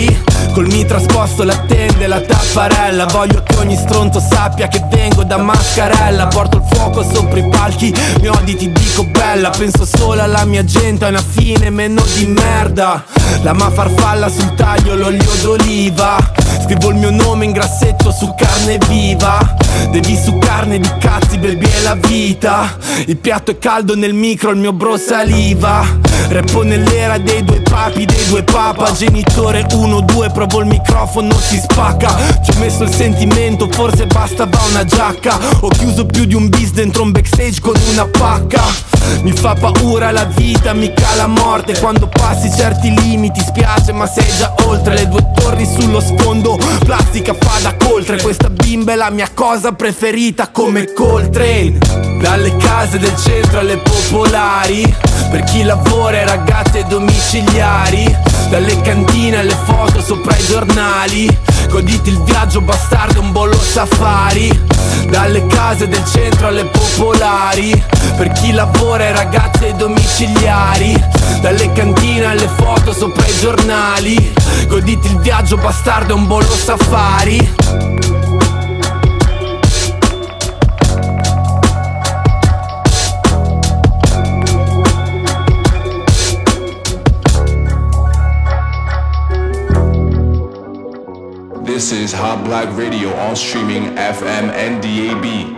S3: Col mitra trasposto l'attende la tapparella. Voglio che ogni stronzo sappia che vengo da Mascarella. Porto il fuoco sopra i palchi, mi odi ti dico bella. Penso solo alla mia gente, a una fine meno di merda. La farfalla sul taglio, l'olio d'oliva. Scrivo il mio nome in grassetto su carne viva. Devi su carne di cazzi, baby è la vita. Il piatto è caldo nel micro, il mio bro saliva. Rappo nell'era dei due papi, dei due papa. Genitore 1-2, provo il microfono, si spacca. Ci ho messo il sentimento, forse bastava una giacca. Ho chiuso più di un bis dentro un backstage con una pacca. Mi fa paura la vita, mica la morte. Quando passi certi limiti spiace, ma sei già oltre. Le due torri sullo sfondo, plastica fa da coltre. Questa bimba è la mia cosa preferita come Coltrane. Dalle case del centro alle popolari, per chi lavora e ragazze domiciliari. Dalle cantine alle foto sopra i giornali. Goditi il viaggio bastardo, un bollo safari. Dalle case del centro alle popolari, per chi lavora e ragazze domiciliari. Dalle cantine alle foto sopra i giornali. Goditi il viaggio bastardo, un bollo safari.
S4: This is Hot Black Radio on streaming FM and DAB.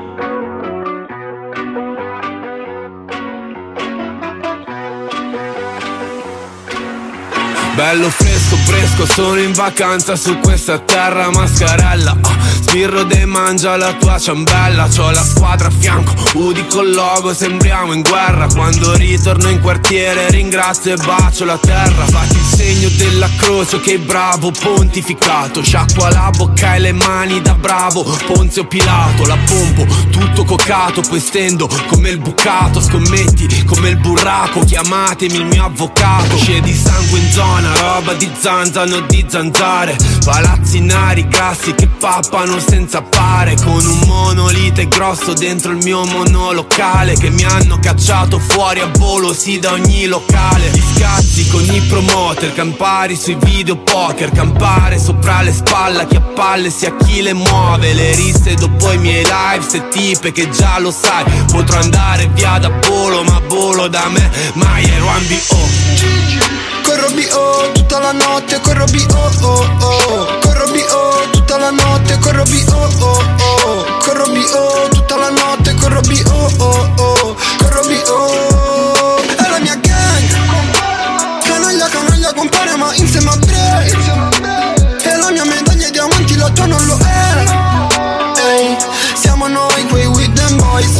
S3: Bello fresco, fresco, sono in vacanza su questa terra Mascarella. Sbirro de mangia la tua ciambella. C'ho la squadra a fianco, Udi col logo, sembriamo in guerra. Quando ritorno in quartiere ringrazio e bacio la terra. Fatti il segno della croce, che bravo pontificato. Sciacqua la bocca e le mani da bravo Ponzio Pilato. La pompo, tutto cocato, poi stendo come il bucato. Scommetti come il burraco, chiamatemi il mio avvocato. Scie di sangue in zona, roba di zanzano, di zanzare. Palazzi nari grassi che pappano senza pare. Con un monolite grosso dentro il mio monolocale, che mi hanno cacciato fuori a volo, sì, da ogni locale. Gli scazzi con i promoter, campari sui video poker. Campare sopra le spalle a chi a palle sia chi le muove. Le risse dopo i miei live, se tipe che già lo sai. Potrò andare via da Polo, ma volo da me mai ero B.O.
S6: Corro B.O. tutta la notte, corro B.O. Corro B.O. tutta la notte, corro B.O. Corro B.O. tutta la notte, corro B.O. Corro B.O. È la mia gang. Canaglia, canaglia, compare ma insieme a Bray. E la mia medaglia ai diamanti, la tua non lo è. Ehi, siamo noi quei with them boys.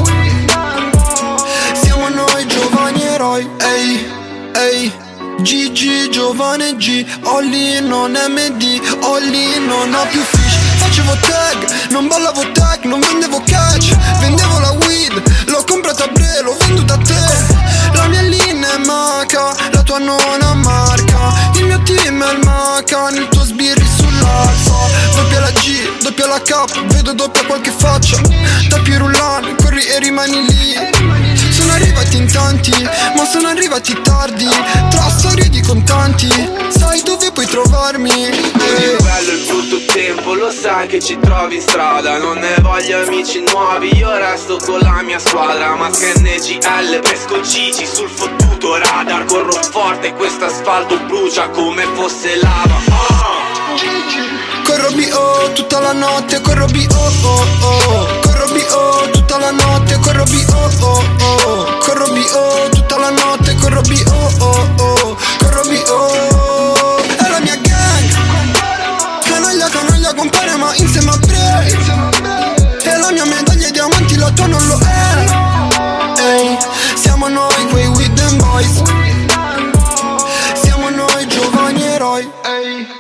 S6: Siamo noi giovani eroi. Ehi, ehi. GG, giovane G, Olli non MD, Olli non ha più fish. Facevo tag, non ballavo tag, non vendevo catch. Vendevo la weed, l'ho comprata a Bre, l'ho venduta a te. La mia linea è maca, la tua non ha marca. Il mio team è il maca, nel tuo sbirri sull'alfa. Doppia la G, doppia la K, vedo doppia qualche faccia. Tappi rullan, corri e rimani lì. Sono arrivati in tanti, ma sono arrivati tardi. Tra storie di contanti, sai dove puoi trovarmi?
S3: È bello il brutto tempo, lo sai che ci trovi in strada. Non ne voglio amici nuovi, io resto con la mia squadra. Masca NGL, pesco Gigi sul fottuto radar. Corro forte, quest'asfalto brucia come fosse lava.
S6: Corro B.O. tutta la notte, corro B.O. Corro B.O. tutta la notte, corro B.O. Corro B.O. tutta la notte, corro B.O. Corro B.O. È la mia gang. Canaglia, canaglia, compare ma insieme a Bray. E la mia medaglia ai diamanti, la tua non lo è. Ehi, siamo noi quei with them boys. Siamo noi giovani eroi. Ehi.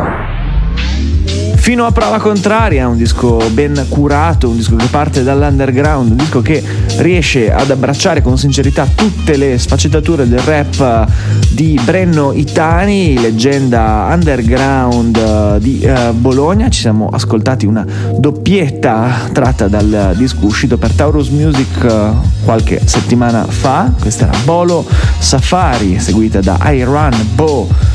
S2: Fino a prova contraria, un disco ben curato, un disco che parte dall'underground, un disco che riesce ad abbracciare con sincerità tutte le sfaccettature del rap di Brenno Itani, leggenda underground di Bologna. Ci siamo ascoltati una doppietta tratta dal disco uscito per Taurus Music qualche settimana fa. Questa era Bolo Safari, seguita da I Run Bo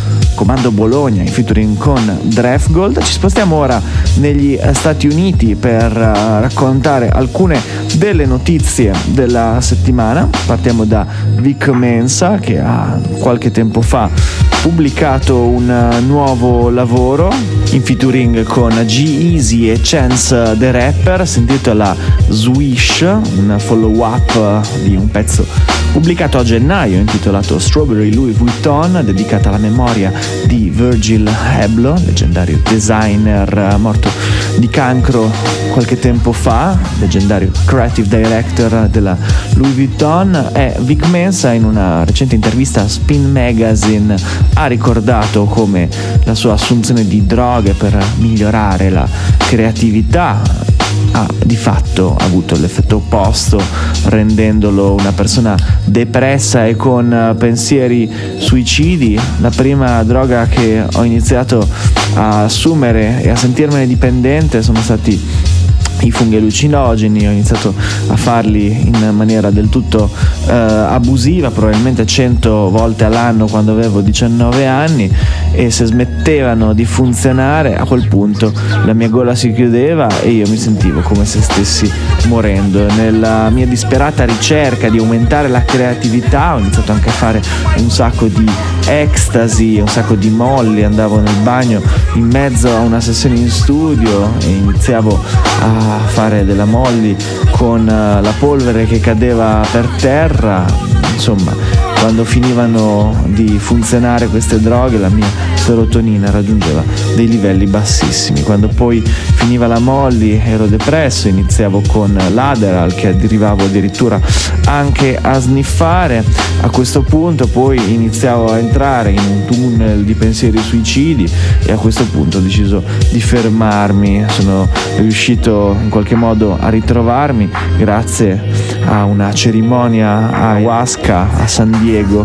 S2: Comando Bologna in featuring con Draftgold. Ci spostiamo ora negli Stati Uniti per raccontare alcune delle notizie della settimana. Partiamo da Vic Mensa, che ha qualche tempo fa pubblicato un nuovo lavoro in featuring con G-Eazy e Chance the Rapper, si intitola Swish, un follow up di un pezzo pubblicato a gennaio intitolato Strawberry Louis Vuitton, dedicata alla memoria di Virgil Abloh, leggendario designer morto di cancro qualche tempo fa, leggendario creative director della Louis Vuitton. E Vic Mensa in una recente intervista a Spin Magazine ha ricordato come la sua assunzione di droghe per migliorare la creatività ha di fatto avuto l'effetto opposto, rendendolo una persona depressa e con pensieri suicidi. La prima droga che ho iniziato a assumere e a sentirmene dipendente sono stati i funghi allucinogeni. Ho iniziato a farli in maniera del tutto abusiva, probabilmente 100 volte all'anno quando avevo 19 anni, e se smettevano di funzionare a quel punto la mia gola si chiudeva e io mi sentivo come se stessi morendo. Nella mia disperata ricerca di aumentare la creatività ho iniziato anche a fare un sacco di ecstasy, un sacco di molly, andavo nel bagno in mezzo a una sessione in studio e iniziavo a fare della molly con la polvere che cadeva per terra. Insomma, quando finivano di funzionare queste droghe la mia serotonina raggiungeva dei livelli bassissimi. Quando poi finiva la molly ero depresso, iniziavo con l'Adderall, che arrivavo addirittura anche a sniffare. A questo punto poi iniziavo a entrare in un tunnel di pensieri suicidi e a questo punto ho deciso di fermarmi. Sono riuscito in qualche modo a ritrovarmi grazie a una cerimonia ayahuasca a San Diego,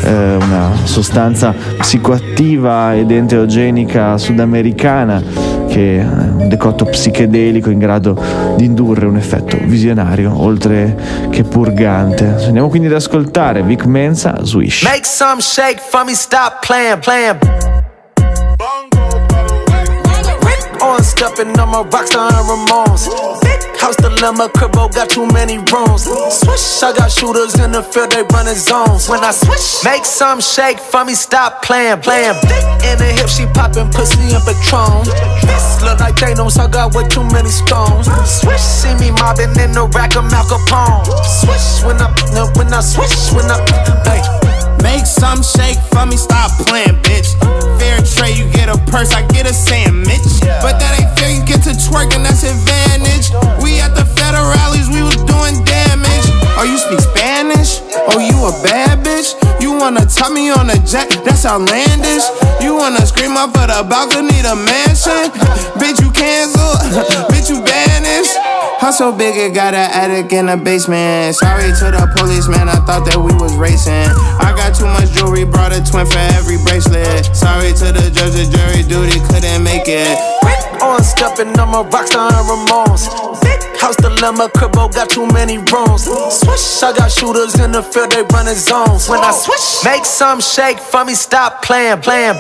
S2: una sostanza psicoattiva ed enteogenica sudamericana che è un decotto psichedelico in grado di indurre un effetto visionario oltre che purgante. Andiamo quindi ad ascoltare Vic Mensa, Swish.
S9: Make some shake for me, stop playing. On stepping on my rockstar and Ramones. House dilemma, cribbo got too many rooms. Swish, I got shooters in the field, they running zones. When I swish, make some shake for me, stop playing. In the hip, she popping pussy and Patron. This look like Thanos, I got way too many stones. Swish, see me mobbing in the rack of Mal Capone. Swish, when I swish, hey.
S12: Make some shake for me, stop playing, bitch. Fair trade, you get a purse, I get a sandwich. But that ain't fair, you get to twerking, that's advantage. We at the federal rallies, we was doing damage. Oh, you speak Spanish? Oh, you a bad bitch? You wanna top me on a jet? That's outlandish. You wanna scream up for the balcony, the mansion? Bitch, you cancel. Bitch, you banished. I'm so big, it got an attic in the basement. Sorry to the police, man, I thought that we was racing. I got too much jewelry, brought a twin for every bracelet. Sorry to the judge, the jury duty couldn't make it.
S9: On stepping on my rockstar and Ramones. House dilemma, cribbo got too many rooms. Swish, I got shooters in the field, they running zones. When I swish, make some shake for me, stop playing.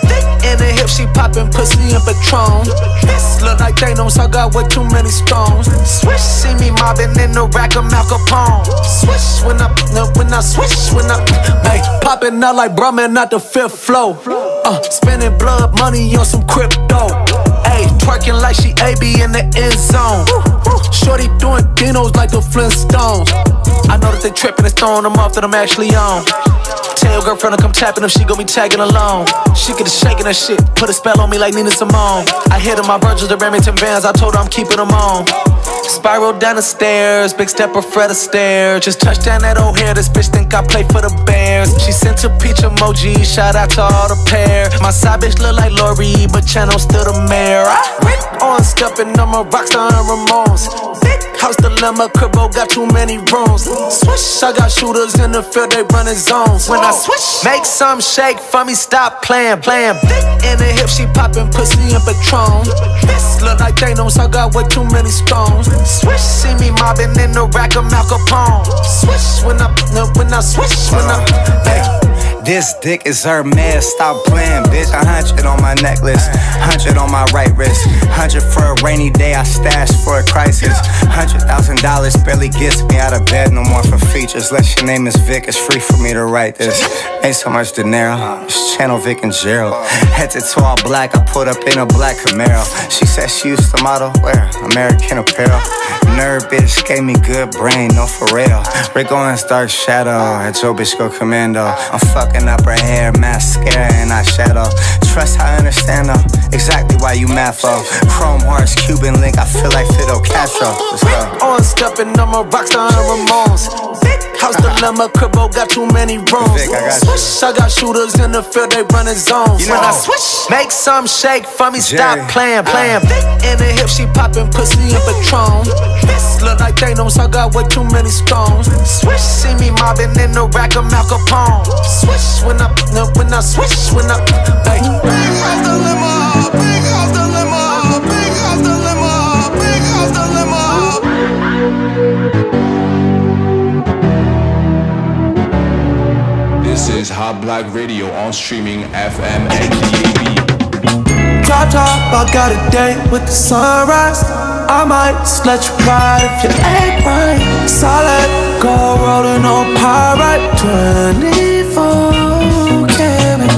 S9: In the hip, she popping pussy and Patron. This look like Thanos, I got way too many stones. Swish, see me mobbing in the rack of Mal Capone. Swish, when I swish, hey, popping out like Brahman at the fifth floor. Spending blood money on some crypto. Ayy, twerking like she AB in the end zone. Shorty doing dinos like the Flintstones. I know that they tripping and throwing them off that I'm actually on. Tell your girlfriend to come tapping if she gon' be tagging along. She get to shaking her shit, put a spell on me like Nina Simone. I hit her my Virgil, the Remington bands, I told her I'm keeping them on. Spiral down the stairs, big stepper Fred Astaire. Just touched down that old hair, this bitch think I play for the Bears. She sent a peach emoji, shout out to all the pair. My side bitch look like Lori, but Channel still the mayor. On stepping on my rockstar and Ramones. House dilemma, cribbo got too many rooms. Swish, I got shooters in the field, they running zones. When I swish, make some shake for me, stop playing. In the hip, she popping pussy and Patron. This look like Thanos, I got way too many stones. Swish, see me mobbing in the rack of Mal Capone. Swish, when I swish, hey.
S7: This dick is Hermes, stop playing, bitch. 100 on my necklace, 100 on my right wrist, 100 for a rainy day, I stashed for a crisis. $100,000 barely gets me out of bed, no more for features. Unless your name is Vic, it's free for me to write this. Ain't so much dinero, it's Channel Vic and Gerald. Head to toe all black, I put up in a black Camaro. She said she used to model, where? American Apparel. Nerd bitch gave me good brain, no for real. Rick Owens dark shadow, at Joe bitch go commando. I'm fucking up her hair, mascara and eyeshadow. Trust I understand though, exactly why you mad for. Chrome hearts, Cuban link, I feel like Fidel Castro. Let's go.
S9: On stepping, I'm a rockstar and Ramones. House dilemma, cribbo, got too many rooms.
S7: Vic, I got
S9: Swish, I got shooters in the field, they running zones. When I switch, make some shake for me, stop playing. In the hip, she popping pussy and Patron. Look like Thanos, I got way too many stones. Swish, see me mobbing in the rack of Mal Capone. Swish, when I switch, when I, hey.
S6: Big off the limo, big off the limo, big off the limo, big off the limo.
S4: This is Hot Black Radio on streaming FM and DAB.
S9: Drop top, I got a date with the sunrise. I might just let you ride if you ain't right. Solid gold rolling on pyrite. 24 karat.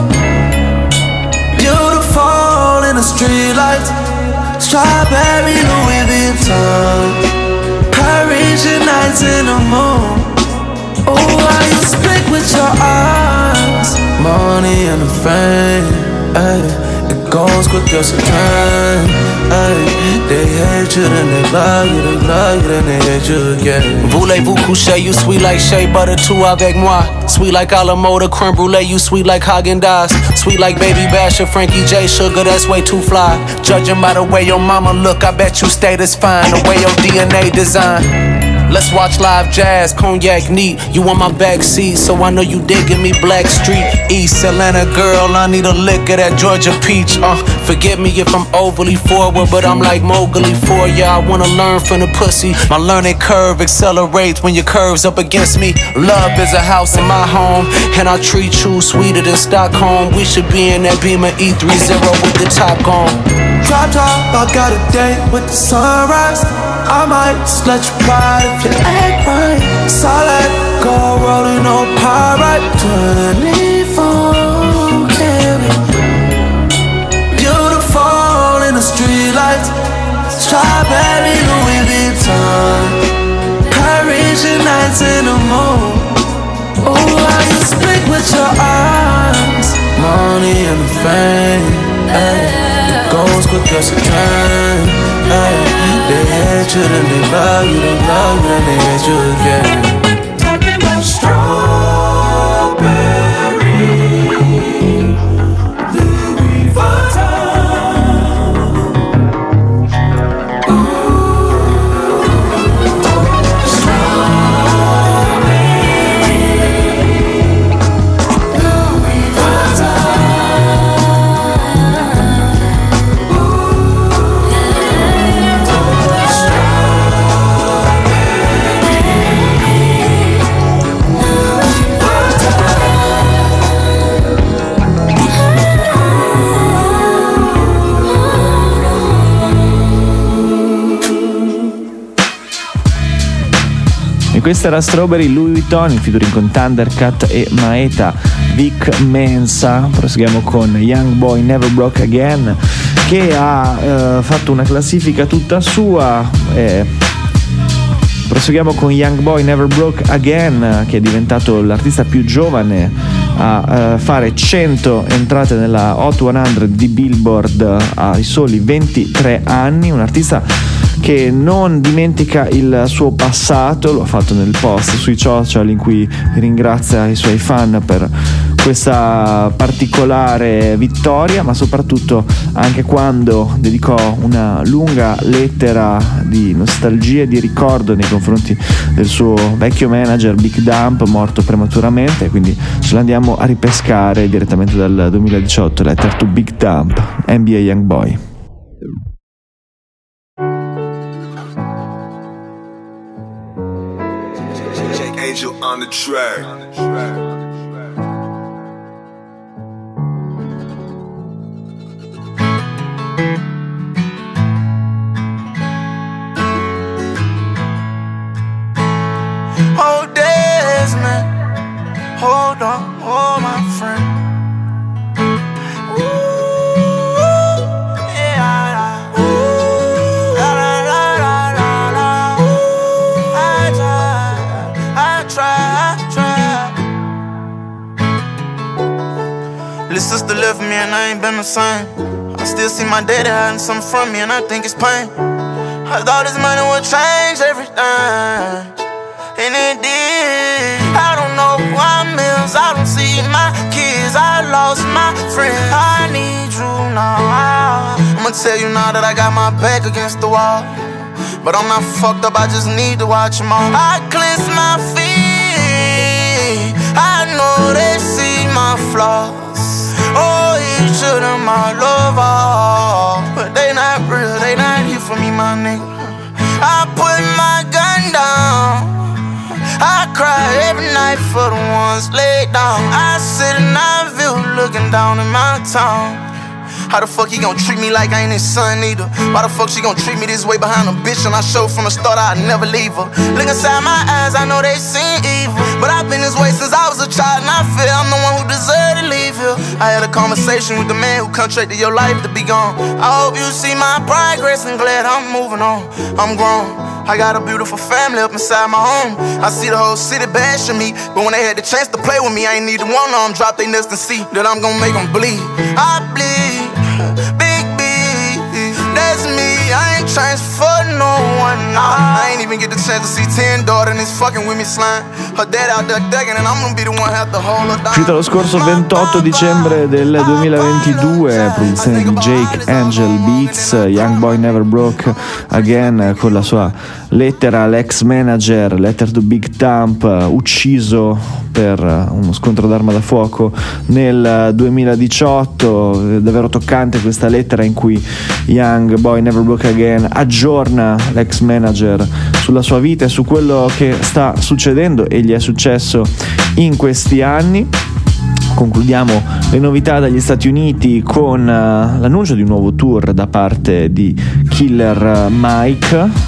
S9: Beautiful in the streetlights. Strawberry Louis Vuitton. Parisian nights in the moon. Oh, how you speak with your eyes. Money and the fame, ay. It goes quick as a train, ay. They hate you, then they love you, they love you, then they hate you again. Voulez-vous coucher, you sweet like shea butter, tout avec moi. Sweet like Alamo, the creme brulee, you sweet like Haagen-Dazs. Sweet like Baby Basher, Frankie J. Sugar, that's way too fly. Judging by the way your mama look, I bet you stay this fine. The way your DNA design. Let's watch live jazz, cognac neat. You on my back seat, so I know you digging me. Black Street, East Atlanta girl, I need a lick of that Georgia peach. Forgive me if I'm overly forward, but I'm like Mowgli for ya. I wanna learn from the pussy. My learning curve accelerates when your curves up against me. Love is a house in my home, and I treat you sweeter than Stockholm. We should be in that Beamer E30 with the top gone. Drop top, I got a date with the sunrise. I might just let you ride if you ain't right. Solid gold rolling on pyrite. 24 karat. Beautiful in the streetlights. Strawberry Louis Vuitton. Parisian nights in the moon. Oh, how you speak with your eyes. Money and the fame, ay. It goes quick as a train, ay. They hate you, then they love you, then they hate you again. Talking about strawberry Louis Vuitton. Strawberry Louis Vuitton.
S2: Questa era Strawberry Louis Vuitton in featuring con Thundercat e Maeta. Vic Mensa. Proseguiamo con Young Boy Never Broke Again, che ha fatto una classifica tutta sua. Proseguiamo con Young Boy Never Broke Again, che è diventato l'artista più giovane a fare 100 entrate nella Hot 100 di Billboard ai soli 23 anni. Un artista che non dimentica il suo passato, lo ha fatto nel post sui social in cui ringrazia i suoi fan per questa particolare vittoria, ma soprattutto anche quando dedicò una lunga lettera di nostalgia e di ricordo nei confronti del suo vecchio manager Big Dump, morto prematuramente. Quindi ce l'andiamo a ripescare direttamente dal 2018, Letter to Big Dump, NBA Young Boy.
S13: Angel on the track. me and I ain't been the same. I still see my daddy hiding something from me and I think it's pain. I thought this money would change everything, and it did. I don't know who I miss, I don't see my kids, I lost my friend. I need you now. I'ma tell you now that I got my back against the wall, but I'm not fucked up, I just need to watch them all. I cleanse my feet, I know they see my flaws. Oh, each of them I love all, but they not real, they not here for me, my nigga. I put my gun down, I cry every night for the ones laid down. I sit in Niville looking down in my town. How the fuck he gon' treat me like I ain't his son either? Why the fuck she gon' treat me this way behind a bitch? And I showed from the start I'd never leave her. Look inside my eyes, I know they seen evil, but I've been this way since I was a child, and I feel I'm the one who deserved to leave here. I had a conversation with the man who contracted your life to be gone. I hope you see my progress and glad I'm moving on. I'm grown, I got a beautiful family up inside my home. I see the whole city bashing me, but when they had the chance to play with me, I ain't need one of them drop their nuts and see that I'm gon' make them bleed. I bleed, Big B, that's me. I ain't transferred no one, nah. I ain't even get the chance to see 10 daughter and it's fucking with me slime. Her dad out there ducking and I'm gonna be the one have to hold her down.
S2: Uscita lo scorso 28 dicembre del 2022, produzione di Jake Angel Beats, Young Boy Never Broke Again, con la sua lettera all'ex manager, Letter to Big Thump, ucciso per uno scontro d'arma da fuoco nel 2018. Davvero toccante questa lettera in cui Young Boy Never Broke Again aggiorna l'ex manager sulla sua vita e su quello che sta succedendo e gli è successo in questi anni. Concludiamo le novità dagli Stati Uniti con l'annuncio di un nuovo tour da parte di Killer Mike,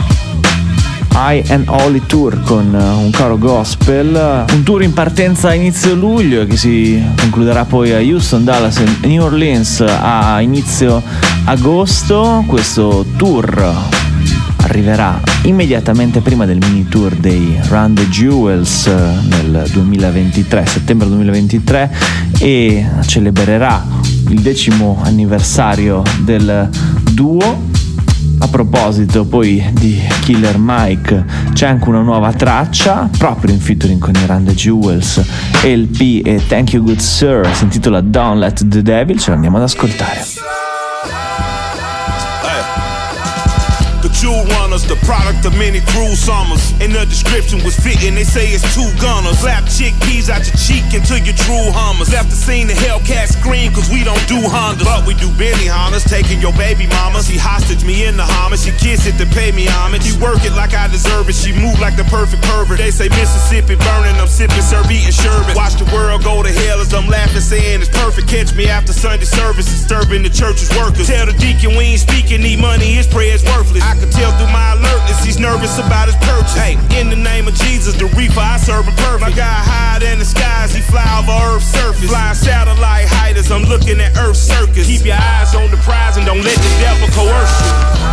S2: I and Only Tour, con un coro gospel, un tour in partenza a inizio luglio che si concluderà poi a Houston, Dallas e New Orleans a inizio agosto. Questo tour arriverà immediatamente prima del mini tour dei Run the Jewels nel 2023, settembre 2023, e celebrerà il 10° anniversario del duo. A proposito poi di Killer Mike, c'è anche una nuova traccia proprio in featuring con i Run the Jewels, LP e Thank You Good Sir, si intitola Don't Let the Devil, ce l'andiamo ad ascoltare.
S14: Jewel runners, the product of many cruel summers. And the description was fitting, they say it's 2 gunners. Slap chickpeas out your cheek into your true hummers. Left the scene, the Hellcat scream, cause we don't do Hondas. But we do Benny Hondas, taking your baby mama. She hostage me in the homage, she kiss it to pay me homage. She work it like I deserve it, she move like the perfect pervert. They say Mississippi burning, I'm sipping syrup, eating sherbet. Watch the world go to hell as I'm laughing, saying it's perfect. Catch me after Sunday service, disturbing the church's workers. Tell the deacon we ain't speaking, need money, his prayer's worthless. I can tell through my alertness, he's nervous about his purchase. Hey, in the name of Jesus, the reaper, I serve him perfect. My guy higher than the skies, he fly over Earth's surface. Flying satellite height as I'm looking at Earth's circus. Keep your eyes on the prize and don't let the devil coerce you.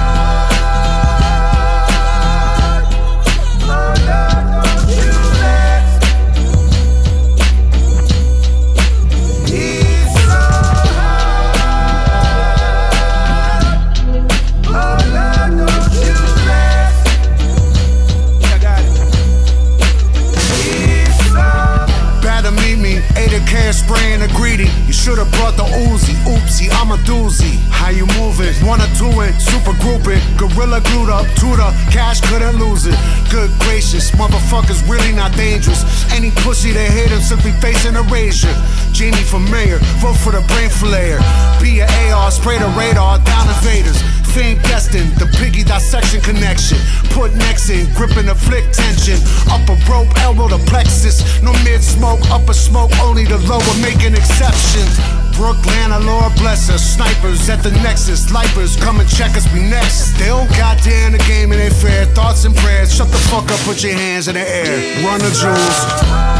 S10: Spraying a greedy, you should've brought the Uzi. Oopsie, I'm a doozy. How you moving? Wanna do it? Super grouping, gorilla glued up to the cash, couldn't lose it. Good gracious, motherfuckers really not dangerous. Any pussy that hit him simply facing erasure. Genie for mayor, vote for the brain flayer. Be a AR, spray the radar, down invaders. Fame destined, the piggy dissection connection. Put necks in, grip and afflict tension. Upper rope, elbow to plexus. No mid smoke, upper smoke, only the lower making exceptions. Brooklyn, Lord bless us. Snipers at the nexus. Lipers come and check us, we next. Still goddamn the game, it ain't fair. Thoughts and prayers, shut the fuck up, put your hands in the air. Run the jewels.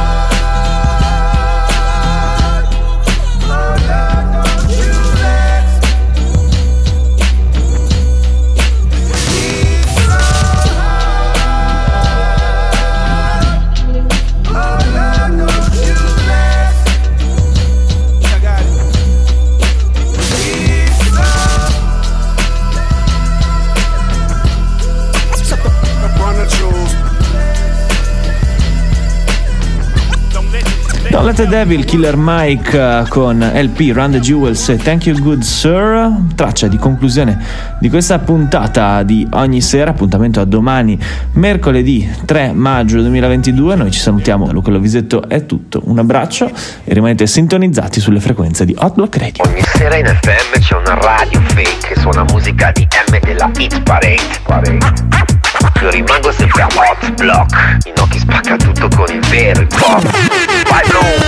S2: Let the Devil, Killer Mike con LP, Run the Jewels e Thank You Good Sir, traccia di conclusione di questa puntata di Ogni Sera. Appuntamento a domani, mercoledì 3 maggio 2022. Noi ci salutiamo da Luca Lovisetto, è tutto, un abbraccio e rimanete sintonizzati sulle frequenze di Hot Block Radio.
S1: Ogni sera in FM c'è una radio fake che suona musica di M della Hit Parade. Io rimango sempre a Hot Block, Inoki spacca tutto con il vero hip hop. Vai bro!